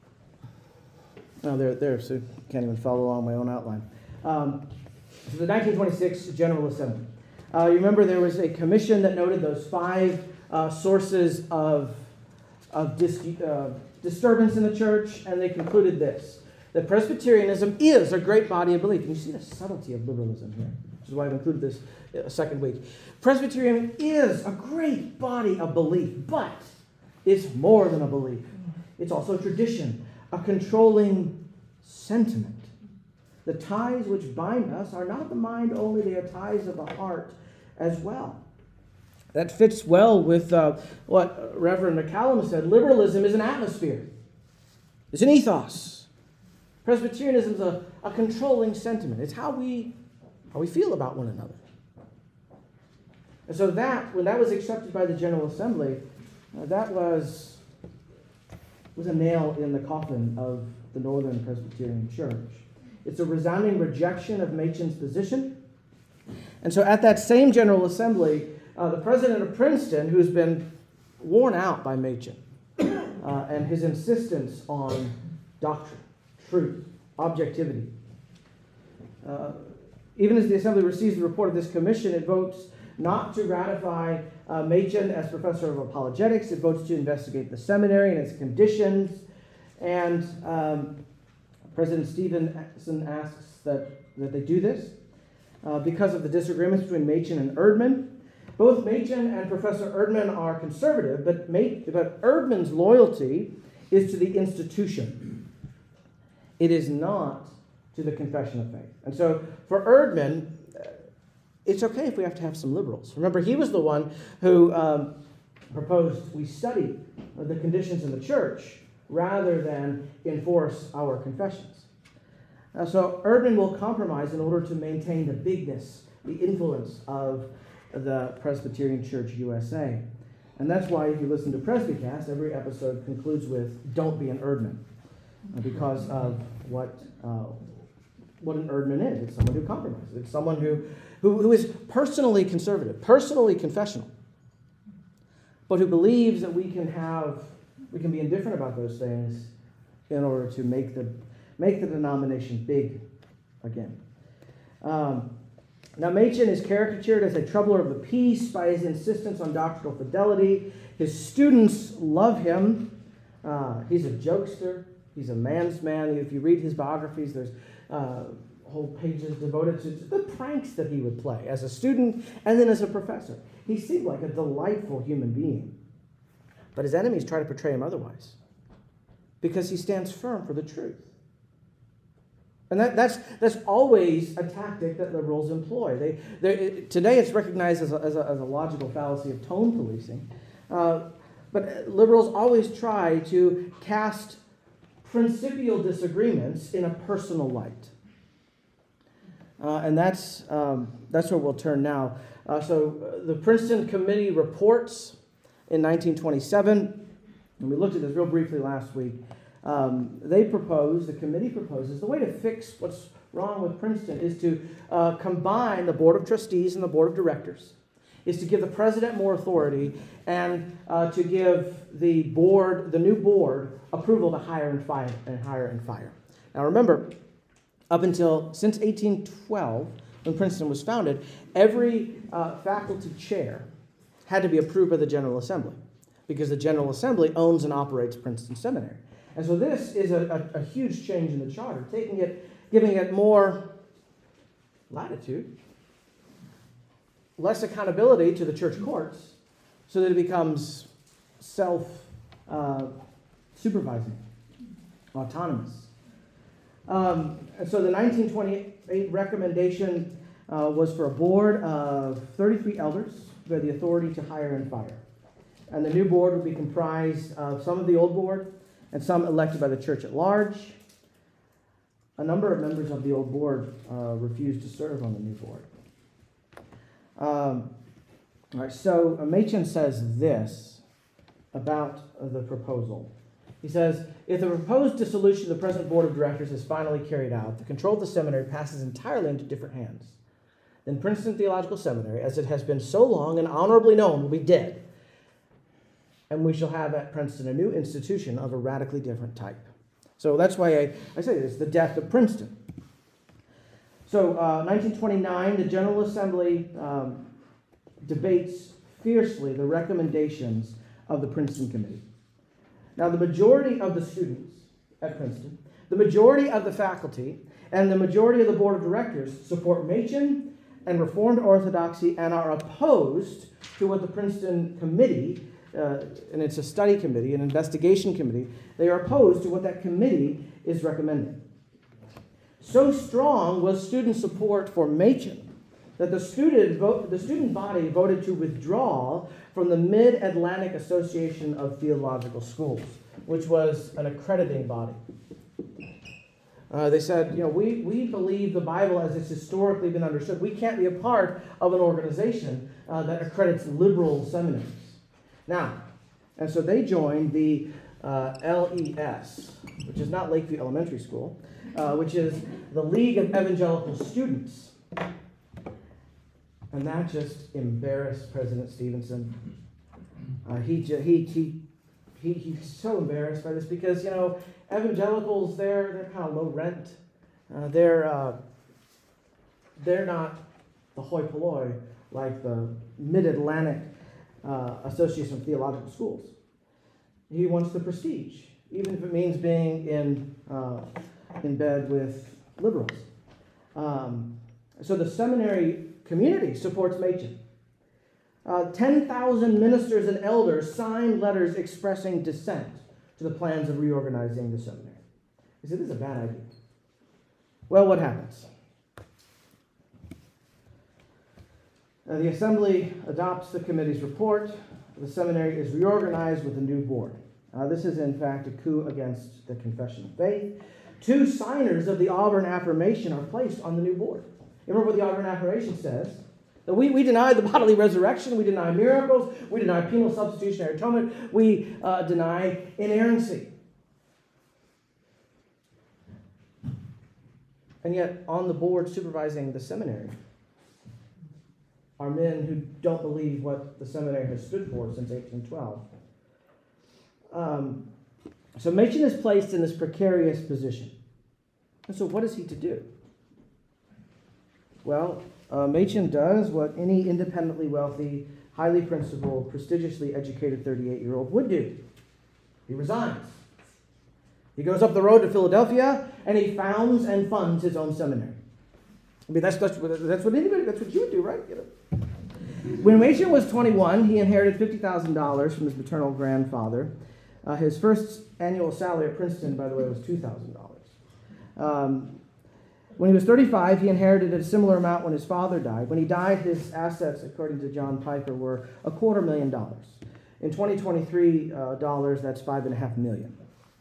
oh, there, there, so can't even follow along my own outline. Um, so the nineteen twenty-six General Assembly. Uh, you remember there was a commission that noted those five uh, sources of, of dis, uh, disturbance in the church, and they concluded this: that Presbyterianism is a great body of belief. And you see the subtlety of liberalism here, which is why I've included this a second week. Presbyterianism is a great body of belief, but it's more than a belief. It's also a tradition, a controlling sentiment. The ties which bind us are not the mind only, they are ties of the heart as well. That fits well with uh, what Reverend McCallum said. Liberalism is an atmosphere. It's an ethos. Presbyterianism is a, a controlling sentiment. It's how we, how we feel about one another. And so that, when that was accepted by the General Assembly, uh, that was, was a nail in the coffin of the Northern Presbyterian Church. It's a resounding rejection of Machen's position. And so at that same General Assembly, uh, the president of Princeton, who's been worn out by Machen uh, and his insistence on doctrine, truth, objectivity. Uh, even as the Assembly receives the report of this commission, it votes not to ratify uh, Machen as professor of apologetics. It votes to investigate the seminary and its conditions. And um, President Stevenson asks that, that they do this uh, because of the disagreements between Machen and Erdman. Both Machen and Professor Erdman are conservative, but, Ma- but Erdman's loyalty is to the institution. It is not to the confession of faith. And so for Erdman, uh, it's okay if we have to have some liberals. Remember, he was the one who um, proposed we study the conditions in the church rather than enforce our confessions. Uh, so Erdman will compromise in order to maintain the bigness, the influence of the Presbyterian Church U S A. And that's why if you listen to Presbycast, every episode concludes with, don't be an Erdman, uh, because of what, uh, what an Erdman is. It's someone who compromises. It's someone who who, who is personally conservative, personally confessional, but who believes that we can have, we can be indifferent about those things in order to make the, make the denomination big again. Um, now, Machen is caricatured as a troubler of the peace by his insistence on doctrinal fidelity. His students love him. Uh, he's a jokester. He's a man's man. If you read his biographies, there's uh, whole pages devoted to the pranks that he would play as a student and then as a professor. He seemed like a delightful human being. But his enemies try to portray him otherwise because he stands firm for the truth. And that, that's, that's always a tactic that liberals employ. They, they, today it's recognized as a, as, a, as a logical fallacy of tone policing. Uh, but liberals always try to cast principial disagreements in a personal light. Uh, and that's, um, that's where we'll turn now. Uh, so uh, the Princeton Committee reports in nineteen twenty-seven, and we looked at this real briefly last week. Um, they propose, the committee proposes, the way to fix what's wrong with Princeton is to uh, combine the Board of Trustees and the Board of Directors, is to give the president more authority, and uh, to give the board, the new board, approval to hire and fire and hire and fire. Now remember, up until since eighteen twelve, when Princeton was founded, every uh, faculty chair had to be approved by the General Assembly, because the General Assembly owns and operates Princeton Seminary. And so this is a, a, a huge change in the charter, taking it, giving it more latitude, less accountability to the church courts, so that it becomes self-supervising, uh, autonomous. Um, and so the nineteen twenty-eight recommendation uh, was for a board of thirty-three elders who had the authority to hire and fire. And the new board would be comprised of some of the old board and some elected by the church at large. A number of members of the old board uh, refused to serve on the new board. Um, all right, so Machen says this about uh, the proposal. He says, if the proposed dissolution of the present board of directors is finally carried out, the control of the seminary passes entirely into different hands. Then Princeton Theological Seminary, as it has been so long and honorably known, will be dead. And we shall have at Princeton a new institution of a radically different type. So that's why I, I say this, the death of Princeton. So uh, nineteen twenty-nine, the General Assembly um, debates fiercely the recommendations of the Princeton Committee. Now, the majority of the students at Princeton, the majority of the faculty, and the majority of the board of directors support Machen and Reformed Orthodoxy and are opposed to what the Princeton Committee, uh, and it's a study committee, an investigation committee, they are opposed to what that committee is recommending. So strong was student support for Machen that the student, vote, the student body voted to withdraw from the Mid-Atlantic Association of Theological Schools, which was an accrediting body. Uh, they said, you know, we, we believe the Bible as it's historically been understood. We can't be a part of an organization uh, that accredits liberal seminaries. Now, and so they joined the uh, L E S, which is not Lakeview Elementary School, uh, which is the League of Evangelical Students. And that just embarrassed President Stevenson. Uh, he, he, he, he, he's so embarrassed by this because, you know, evangelicals, they're, they're kind of low rent. Uh, they're, uh, they're not the hoi polloi like the Mid-Atlantic uh, Association of Theological Schools. He wants the prestige, even if it means being in, uh, in bed with liberals. Um, so the seminary community supports Machen. Uh, ten thousand ministers and elders signed letters expressing dissent to the plans of reorganizing the seminary. He said, this is a bad idea. Well, what happens? Uh, the assembly adopts the committee's report. The seminary is reorganized with a new board. Uh, this is, in fact, a coup against the confession of faith. Two signers of the Auburn Affirmation are placed on the new board. You remember what the Auburn Affirmation says? That we, we deny the bodily resurrection, we deny miracles, we deny penal substitutionary atonement, we uh, deny inerrancy. And yet, on the board supervising the seminary are men who don't believe what the seminary has stood for since eighteen twelve. Um, so Machen is placed in this precarious position. And so what is he to do? Well, uh, Machen does what any independently wealthy, highly principled, prestigiously educated thirty-eight-year-old would do. He resigns. He goes up the road to Philadelphia, and he founds and funds his own seminary. I mean, that's, that's, that's what anybody, that's what you would do, right? You know? When Machen was twenty-one, he inherited fifty thousand dollars from his maternal grandfather. Uh, his first annual salary at Princeton, by the way, was two thousand dollars. Um, when he was thirty-five, he inherited a similar amount when his father died. When he died, his assets, according to John Piper, were a quarter million dollars. In twenty twenty-three uh, dollars, that's five and a half million.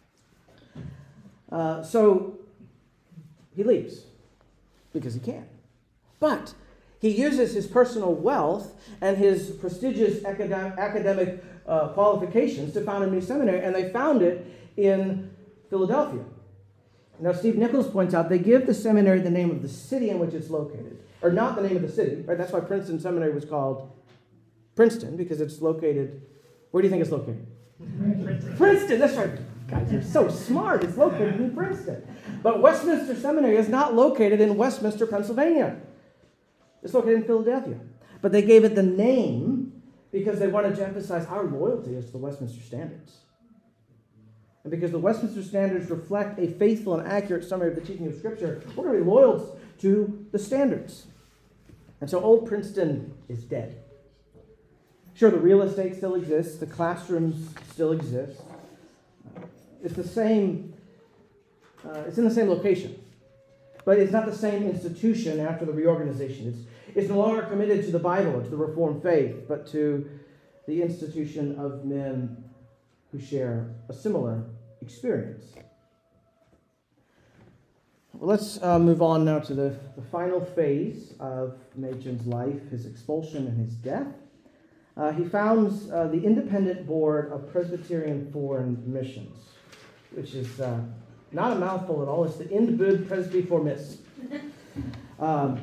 Uh, so he leaves because he can. But he uses his personal wealth and his prestigious academic, academic uh, qualifications to found a new seminary, and they found it in Philadelphia. Now, Steve Nichols points out they give the seminary the name of the city in which it's located, or not the name of the city, right? That's why Princeton Seminary was called Princeton, because it's located, where do you think it's located? Princeton. Princeton, that's right. Guys, you're so smart. It's located in Princeton. But Westminster Seminary is not located in Westminster, Pennsylvania. It's located in Philadelphia. But they gave it the name because they wanted to emphasize our loyalty is to the Westminster Standards. And because the Westminster Standards reflect a faithful and accurate summary of the teaching of Scripture, we're going to be loyal to the standards. And so old Princeton is dead. Sure, the real estate still exists. The classrooms still exist. It's the same, uh, it's in the same location. But it's not the same institution after the reorganization. It's, it's no longer committed to the Bible or to the Reformed faith, but to the institution of men who share a similar experience. Well, let's uh, move on now to the, the final phase of Machen's life, his expulsion and his death. Uh, he founds uh, the Independent Board of Presbyterian Foreign Missions, which is uh, not a mouthful at all. It's the Indbud Presby for Miss. Um,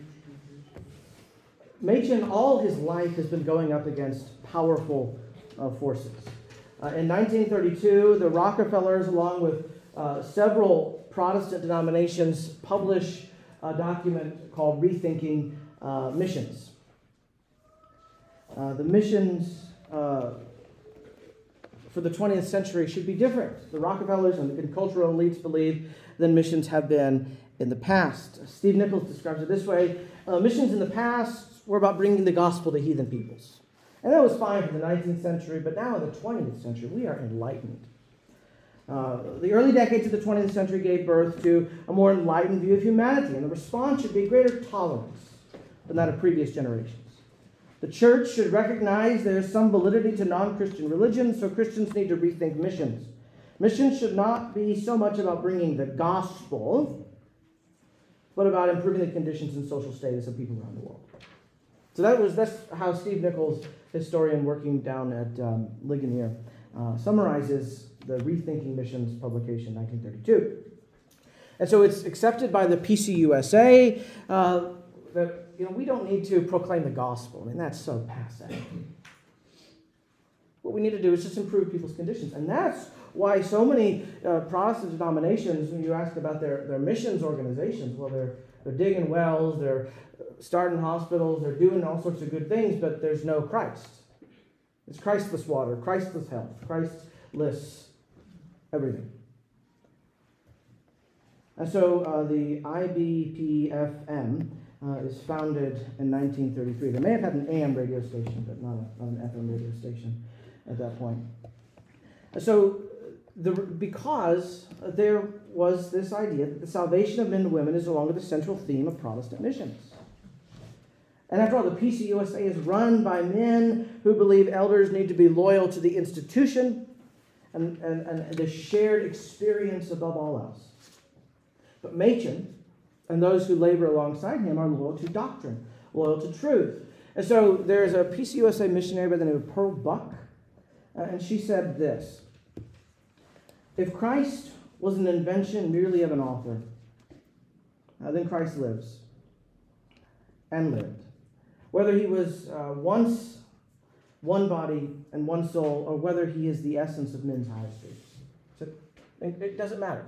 Machen, all his life, has been going up against powerful uh, forces. Uh, in nineteen thirty-two, the Rockefellers, along with uh, several Protestant denominations, publish a document called Rethinking uh, Missions. Uh, the missions uh, for the twentieth century should be different. The Rockefellers and the cultural elites believe than missions have been in the past. Steve Nichols describes it this way. Uh, missions in the past were about bringing the gospel to heathen peoples. And that was fine for the nineteenth century, but now in the twentieth century, we are enlightened. Uh, the early decades of the twentieth century gave birth to a more enlightened view of humanity, and the response should be greater tolerance than that of previous generations. The church should recognize there is some validity to non-Christian religions, so Christians need to rethink missions. Missions should not be so much about bringing the gospel, but about improving the conditions and social status of people around the world. So that was that's how Steve Nichols, historian working down at um, Ligonier, uh, summarizes the Rethinking Missions publication, nineteen thirty-two. And so it's accepted by the P C U S A uh, that you know we don't need to proclaim the gospel. I mean, that's so passé. What we need to do is just improve people's conditions. And that's why so many uh, Protestant denominations, when you ask about their, their missions organizations, well, they're, they're digging wells, they're starting hospitals, they're doing all sorts of good things, but there's no Christ. It's Christless water, Christless health, Christless everything. And so uh, the I B P F M uh, is founded in nineteen thirty-three. They may have had an A M radio station, but not, a, not an F M radio station at that point. So the, because there was this idea that the salvation of men and women is no longer the central theme of Protestant missions. And after all, the P C U S A is run by men who believe elders need to be loyal to the institution and, and, and the shared experience above all else. But Machen and those who labor alongside him are loyal to doctrine, loyal to truth. And so there's a P C U S A missionary by the name of Pearl Buck, uh, and she said this: if Christ was an invention merely of an author, uh, then Christ lives and lived. whether he was uh, once one body and one soul, or whether he is the essence of men's high spirits. So it, it doesn't matter.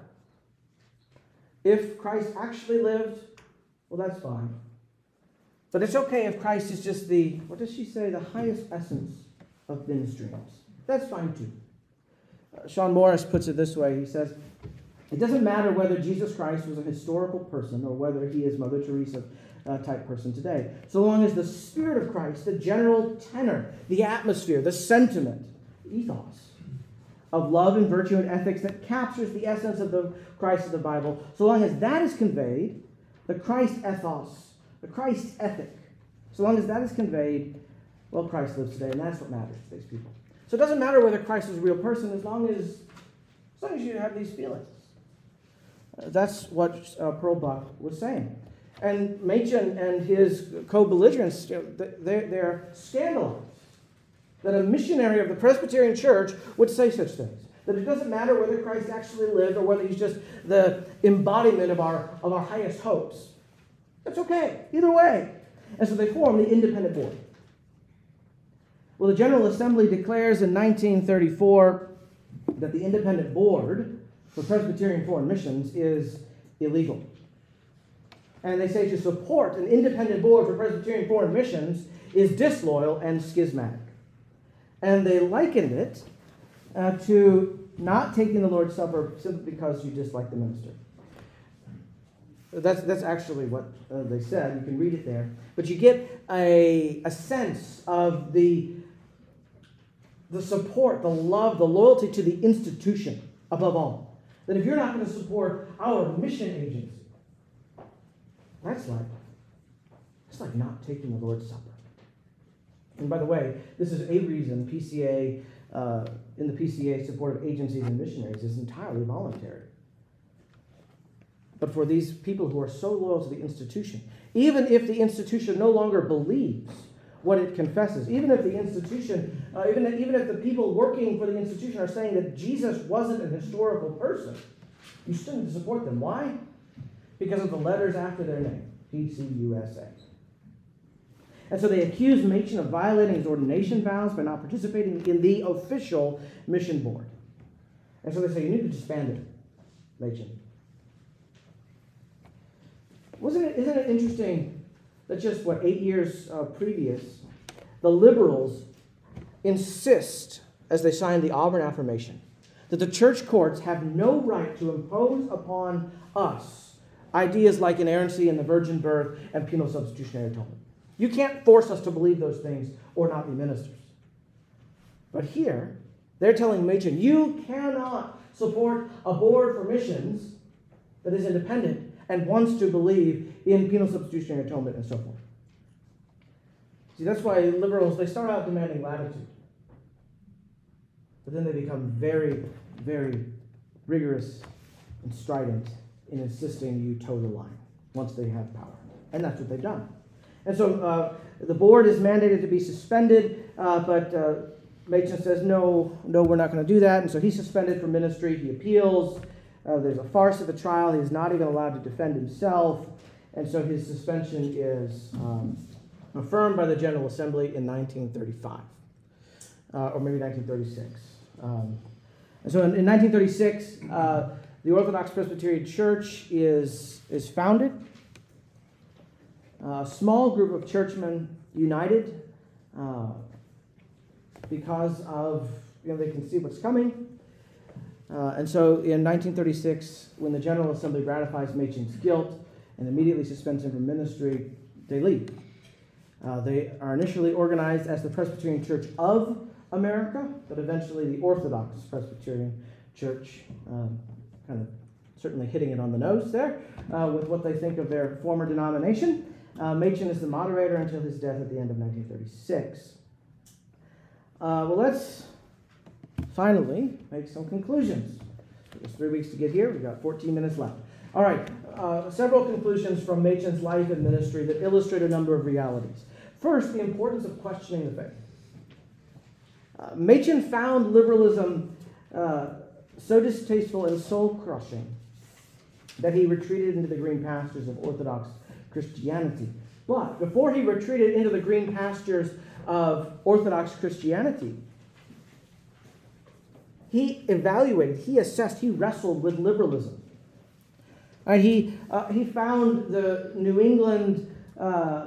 If Christ actually lived, well, that's fine. But it's okay if Christ is just the, what does she say, the highest essence of men's dreams. That's fine too. Uh, Sean Morris puts it this way. He says, it doesn't matter whether Jesus Christ was a historical person or whether he is Mother Teresa uh, type person today. So long as the Spirit of Christ, the general tenor, the atmosphere, the sentiment, ethos of love and virtue and ethics that captures the essence of the Christ of the Bible, so long as that is conveyed, the Christ ethos, the Christ ethic, so long as that is conveyed, well, Christ lives today, and that's what matters to these people. So it doesn't matter whether Christ is a real person as long as, as, long as you have these feelings. Uh, that's what uh, Perlbach was saying. And Machen and his co-belligerents, you know, they're, they're scandalized that a missionary of the Presbyterian Church would say such things. That it doesn't matter whether Christ actually lived or whether he's just the embodiment of our, of our highest hopes. That's okay, either way. And so they form the Independent Board. Well, the General Assembly declares in nineteen thirty-four that the Independent Board for Presbyterian Foreign Missions is illegal. And they say to support an independent board for Presbyterian Foreign Missions is disloyal and schismatic. And they likened it uh, to not taking the Lord's Supper simply because you dislike the minister. That's, that's actually what uh, they said. You can read it there. But you get a, a sense of the, the support, the love, the loyalty to the institution above all. That if you're not going to support our mission agency, that's like, that's like not taking the Lord's Supper. And by the way, this is a reason P C A, uh, in the P C A, support of agencies and missionaries is entirely voluntary. But for these people who are so loyal to the institution, even if the institution no longer believes what it confesses, even if the institution, uh, even, if, even if the people working for the institution are saying that Jesus wasn't an historical person, you still need to support them. Why? Because of the letters after their name, P C U S A. And so they accuse Machen of violating his ordination vows by not participating in the official mission board. And so they say, you need to disband it, Machen. Wasn't it, isn't it interesting that just, what, eight years uh, previous, the liberals insist, as they signed the Auburn Affirmation, that the church courts have no right to impose upon us ideas like inerrancy and the virgin birth and penal substitutionary atonement. You can't force us to believe those things or not be ministers. But here, they're telling Machen, you cannot support a board for missions that is independent and wants to believe in penal substitutionary atonement and so forth. See, that's why liberals, they start out demanding latitude. But then they become very, very rigorous and strident in insisting you toe the line once they have power. And that's what they've done. And so uh, the board is mandated to be suspended, uh, but uh, Machen says, no, no, we're not going to do that. And so he's suspended from ministry. He appeals. Uh, there's a farce of a trial. He's not even allowed to defend himself. And so his suspension is um, affirmed by the General Assembly in nineteen thirty-five, uh, or maybe nineteen thirty-six. Um, and so in, in nineteen thirty-six, uh, the Orthodox Presbyterian Church is, is founded. Uh, a small group of churchmen united uh, because of, you know, they can see what's coming. Uh, and so in nineteen thirty-six, when the General Assembly ratifies Machen's guilt and immediately suspends him from ministry, they leave. Uh, they are initially organized as the Presbyterian Church of America, but eventually the Orthodox Presbyterian Church, um, kind of certainly hitting it on the nose there uh, with what they think of their former denomination. Uh, Machen is the moderator until his death at the end of nineteen thirty-six. Uh, well, let's finally make some conclusions. It was three weeks to get here. We've got fourteen minutes left. All right, uh, several conclusions from Machen's life and ministry that illustrate a number of realities. First, the importance of questioning the faith. Uh, Machen found liberalism uh, so distasteful and soul-crushing that he retreated into the green pastures of Orthodox Christianity. But before he retreated into the green pastures of Orthodox Christianity, he evaluated, he assessed, he wrestled with liberalism. Uh, he, uh, he found the New England uh,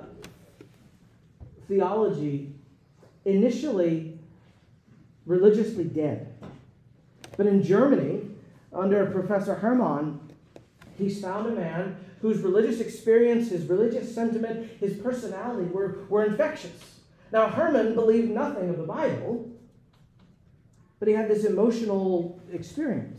theology initially religiously dead. But in Germany, under Professor Hermann, he's found a man whose religious experience, his religious sentiment, his personality were, were infectious. Now, Hermann believed nothing of the Bible, but he had this emotional experience.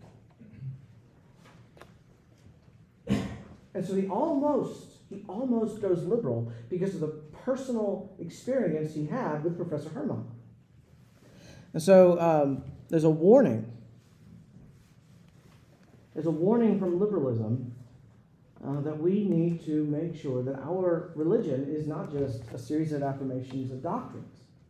And so he almost, he almost goes liberal because of the personal experience he had with Professor Hermann. And so um, there's a warning. There's a warning from liberalism uh, that we need to make sure that our religion is not just a series of affirmations of doctrines.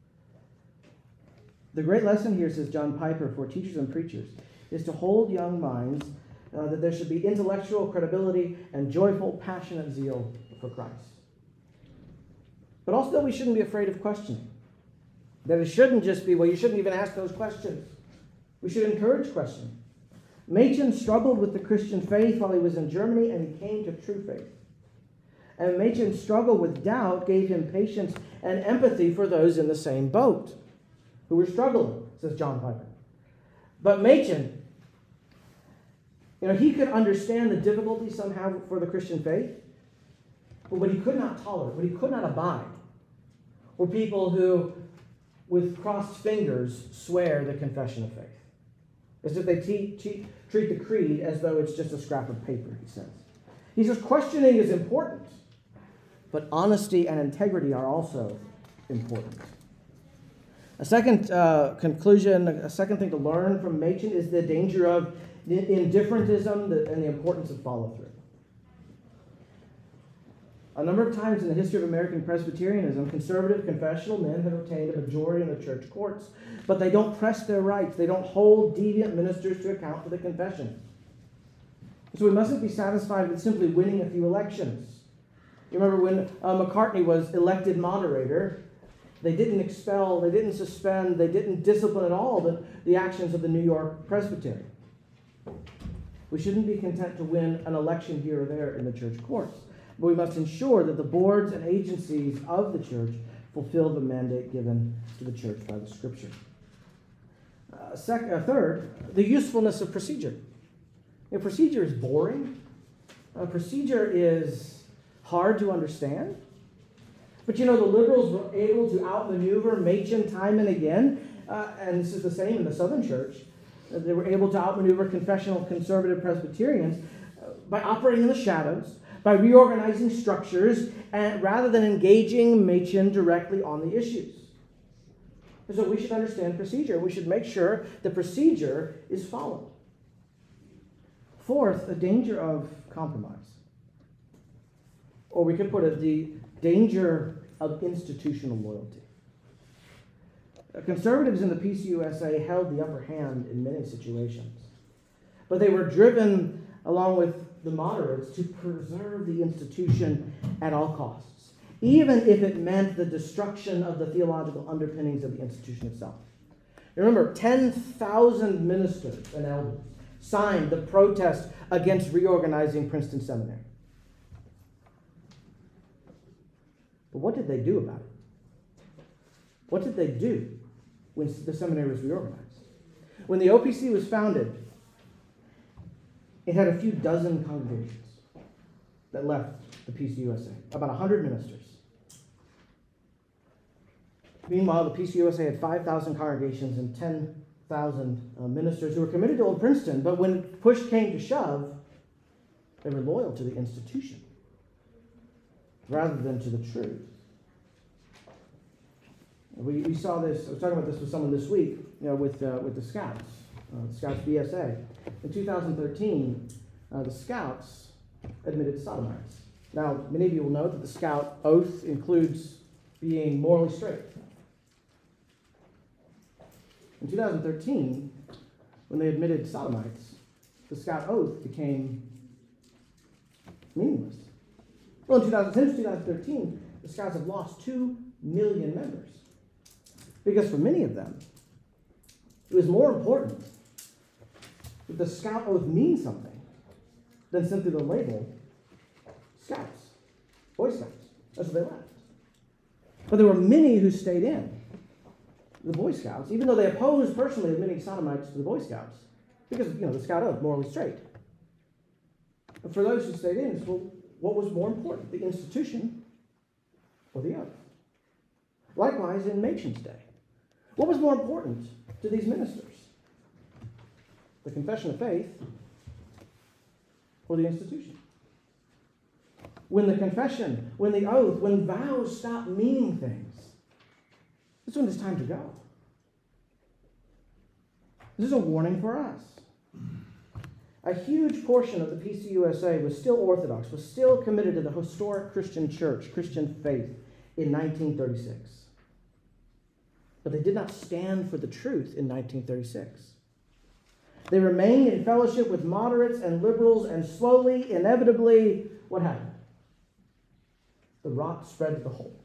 The great lesson here, says John Piper, for teachers and preachers, is to hold young minds uh, that there should be intellectual credibility and joyful, passionate zeal for Christ. But also that we shouldn't be afraid of questioning. That it shouldn't just be, well, you shouldn't even ask those questions. We should encourage questioning. Machen struggled with the Christian faith while he was in Germany, and he came to true faith. And Machen's struggle with doubt gave him patience and empathy for those in the same boat who were struggling, says John Piper. But Machen, you know, he could understand the difficulty somehow for the Christian faith, but what he could not tolerate, what he could not abide, were people who, with crossed fingers, swear the confession of faith. As if they te- te- treat the creed as though it's just a scrap of paper, he says. He says questioning is important, but honesty and integrity are also important. A second uh, conclusion, a second thing to learn from Machen is the danger of indifferentism and the importance of follow-through. A number of times in the history of American Presbyterianism, conservative confessional men have obtained a majority in the church courts, but they don't press their rights. They don't hold deviant ministers to account for the confession. So we mustn't be satisfied with simply winning a few elections. You remember when uh, McCartney was elected moderator, they didn't expel, they didn't suspend, they didn't discipline at all the, the actions of the New York Presbytery. We shouldn't be content to win an election here or there in the church courts. But we must ensure that the boards and agencies of the church fulfill the mandate given to the church by the Scripture. Uh, sec- uh, third, the usefulness of procedure. You know, procedure is boring. Uh, procedure is hard to understand. But you know, the liberals were able to outmaneuver Machen time and again, uh, and this is the same in the Southern Church. Uh, they were able to outmaneuver confessional conservative Presbyterians uh, by operating in the shadows, by reorganizing structures, and rather than engaging Machen directly on the issues. And so we should understand procedure. We should make sure the procedure is followed. Fourth, the danger of compromise. Or we could put it, the danger of institutional loyalty. Conservatives in the P C U S A held the upper hand in many situations, but they were driven, along with the moderates, to preserve the institution at all costs, even if it meant the destruction of the theological underpinnings of the institution itself. Remember, ten thousand ministers and elders signed the protest against reorganizing Princeton Seminary. But what did they do about it? What did they do when the seminary was reorganized? When the O P C was founded, it had a few dozen congregations that left the P C U S A, about one hundred ministers. Meanwhile, the P C U S A had five thousand congregations and ten thousand uh, ministers who were committed to Old Princeton, but when push came to shove, they were loyal to the institution rather than to the truth. We, we saw this, I was talking about this with someone this week, you know, with, uh, with the Scouts, uh, the Scouts B S A. In two thousand thirteen, uh, the Scouts admitted sodomites. Now, many of you will know that the Scout oath includes being morally straight. In two thousand thirteen, when they admitted sodomites, the Scout oath became meaningless. Well, in two thousand, since two thousand thirteen, the Scouts have lost two million members. Because for many of them, it was more important that the Scout oath means something than simply the label Scouts, Boy Scouts. That's what they left. But there were many who stayed in the Boy Scouts, even though they opposed personally admitting sodomites to the Boy Scouts, because, you know, the Scout oath, morally straight. But for those who stayed in, it's, well, what was more important, the institution or the oath? Likewise, in Machen's day, what was more important to these ministers? The confession of faith or the institution? When the confession, when the oath, when vows stop meaning things, that's when it's time to go. This is a warning for us. A huge portion of the P C U S A was still Orthodox, was still committed to the historic Christian church, Christian faith in nineteen thirty-six. But they did not stand for the truth in nineteen thirty-six. They remained in fellowship with moderates and liberals, and slowly, inevitably, what happened? The rot spread to the whole.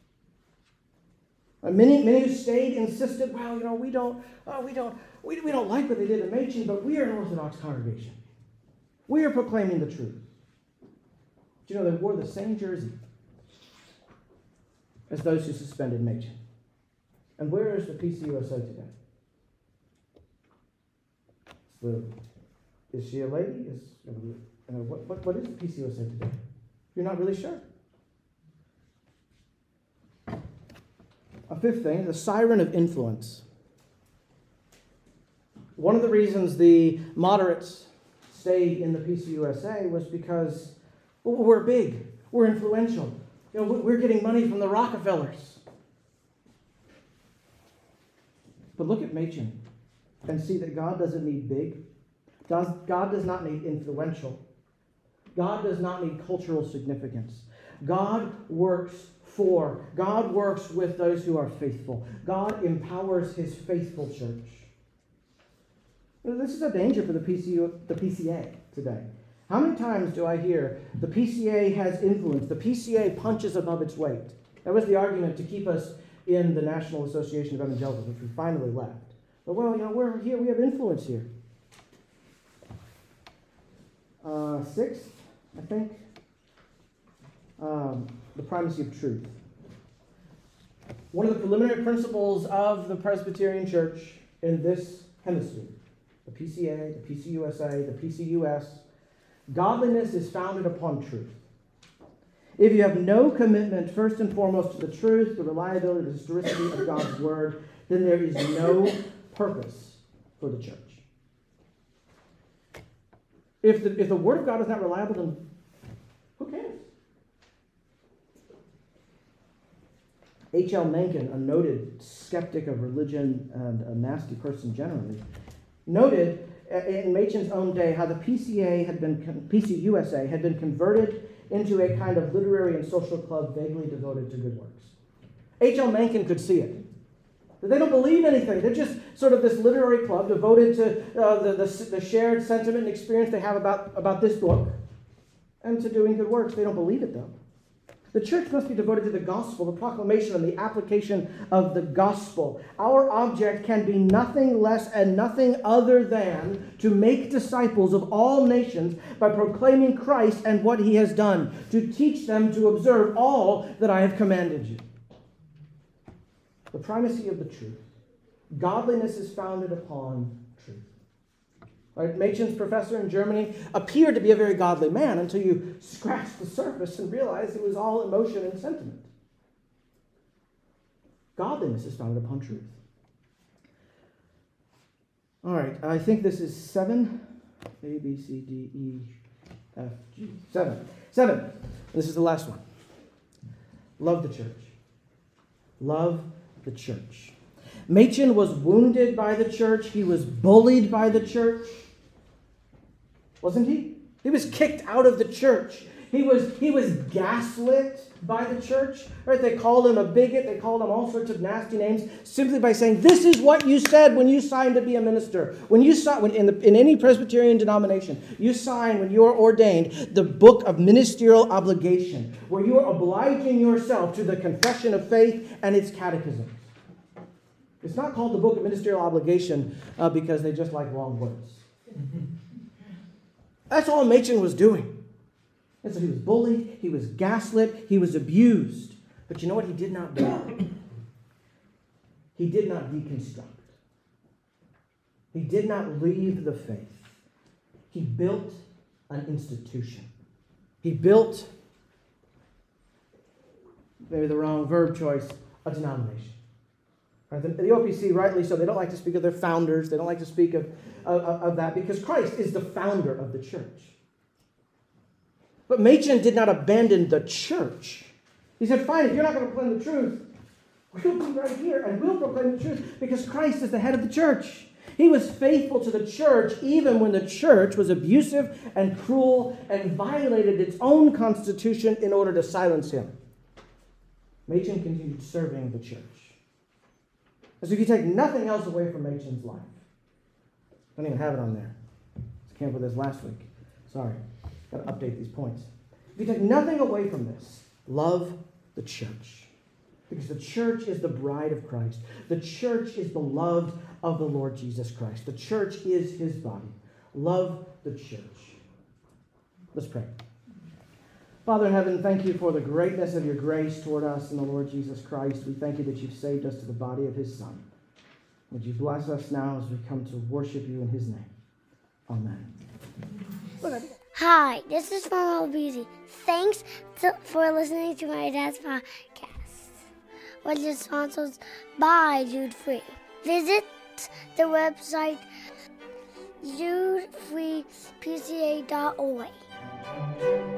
Uh, many, many who stayed insisted, well, you know, we don't, uh, we don't, we, we don't like what they did in Machen, but we are an Orthodox congregation. We are proclaiming the truth. Do you know they wore the same jersey as those who suspended Machen? And where is the P C U S A today? The, is she a lady? Is you know, what, what, what is the P C U S A today? You're not really sure. A fifth thing, the siren of influence. One of the reasons the moderates stayed in the P C U S A was because well, we're big, we're influential. You know, we're getting money from the Rockefellers. But look at Machen and see that God doesn't need big. God does not need influential. God does not need cultural significance. God works for, God works with those who are faithful. God empowers his faithful church. This is a danger for the P C U, the P C A today. How many times do I hear the P C A has influence, the P C A punches above its weight? That was the argument to keep us in the National Association of Evangelicals, which we finally left. But well, you know, we're here, we have influence here. Uh, sixth, I think, um, the primacy of truth. One of the preliminary principles of the Presbyterian Church in this hemisphere, the P C A, the P C U S A, the P C U S, godliness is founded upon truth. If you have no commitment, first and foremost, to the truth, the reliability, the historicity of God's word, then there is no purpose for the church. If the, if the word of God is not reliable, then who cares? H L Mencken, a noted skeptic of religion and a nasty person generally, noted in Machen's own day how the P C A had been, P C U S A had been converted into a kind of literary and social club vaguely devoted to good works. H L Mencken could see it. That they don't believe anything. They're just sort of this literary club devoted to uh, the, the, the shared sentiment and experience they have about, about this book and to doing good works. They don't believe it, though. The church must be devoted to the gospel, the proclamation and the application of the gospel. Our object can be nothing less and nothing other than to make disciples of all nations by proclaiming Christ and what he has done, to teach them to observe all that I have commanded you. The primacy of the truth. Godliness is founded upon truth. Right? Machen's professor in Germany appeared to be a very godly man until you scratch the surface and realize it was all emotion and sentiment. Godliness is founded upon truth. All right, I think this is seven. A, B, C, D, E, F, G. Seven. Seven. This is the last one. Love the church. Love the church. Machen was wounded by the church. He was bullied by the church. Wasn't he? He was kicked out of the church. He was, he was gaslit by the church. Right? They called him a bigot. They called him all sorts of nasty names simply by saying, this is what you said when you signed to be a minister. When you signed, when in, the, in any Presbyterian denomination, you sign when you're ordained the book of ministerial obligation, where you are obliging yourself to the confession of faith and its catechisms. It's not called the book of ministerial obligation uh, because they just like long words. That's all Machen was doing. And so he was bullied, he was gaslit, he was abused. But you know what he did not do? He did not deconstruct. He did not leave the faith. He built an institution. He built, maybe the wrong verb choice, a denomination. Right? The, the O P C, rightly so, they don't like to speak of their founders. They don't like to speak of, of, of that because Christ is the founder of the church. But Machen did not abandon the church. He said, fine, if you're not going to proclaim the truth, we'll be right here and we'll proclaim the truth because Christ is the head of the church. He was faithful to the church even when the church was abusive and cruel and violated its own constitution in order to silence him. Machen continued serving the church. And so if you take nothing else away from Machen's life, I don't even have it on there. I came up with this last week. Sorry. Got to update these points. If you take nothing away from this, love the church. Because the church is the bride of Christ. The church is beloved of the Lord Jesus Christ. The church is his body. Love the church. Let's pray. Father in heaven, thank you for the greatness of your grace toward us in the Lord Jesus Christ. We thank you that you've saved us to the body of his Son. Would you bless us now as we come to worship you in his name. Amen. Hi, this is Mama Beezy. Thanks to, for listening to my dad's podcast, which is sponsored by Jude Free. Visit the website jude free p c a dot org.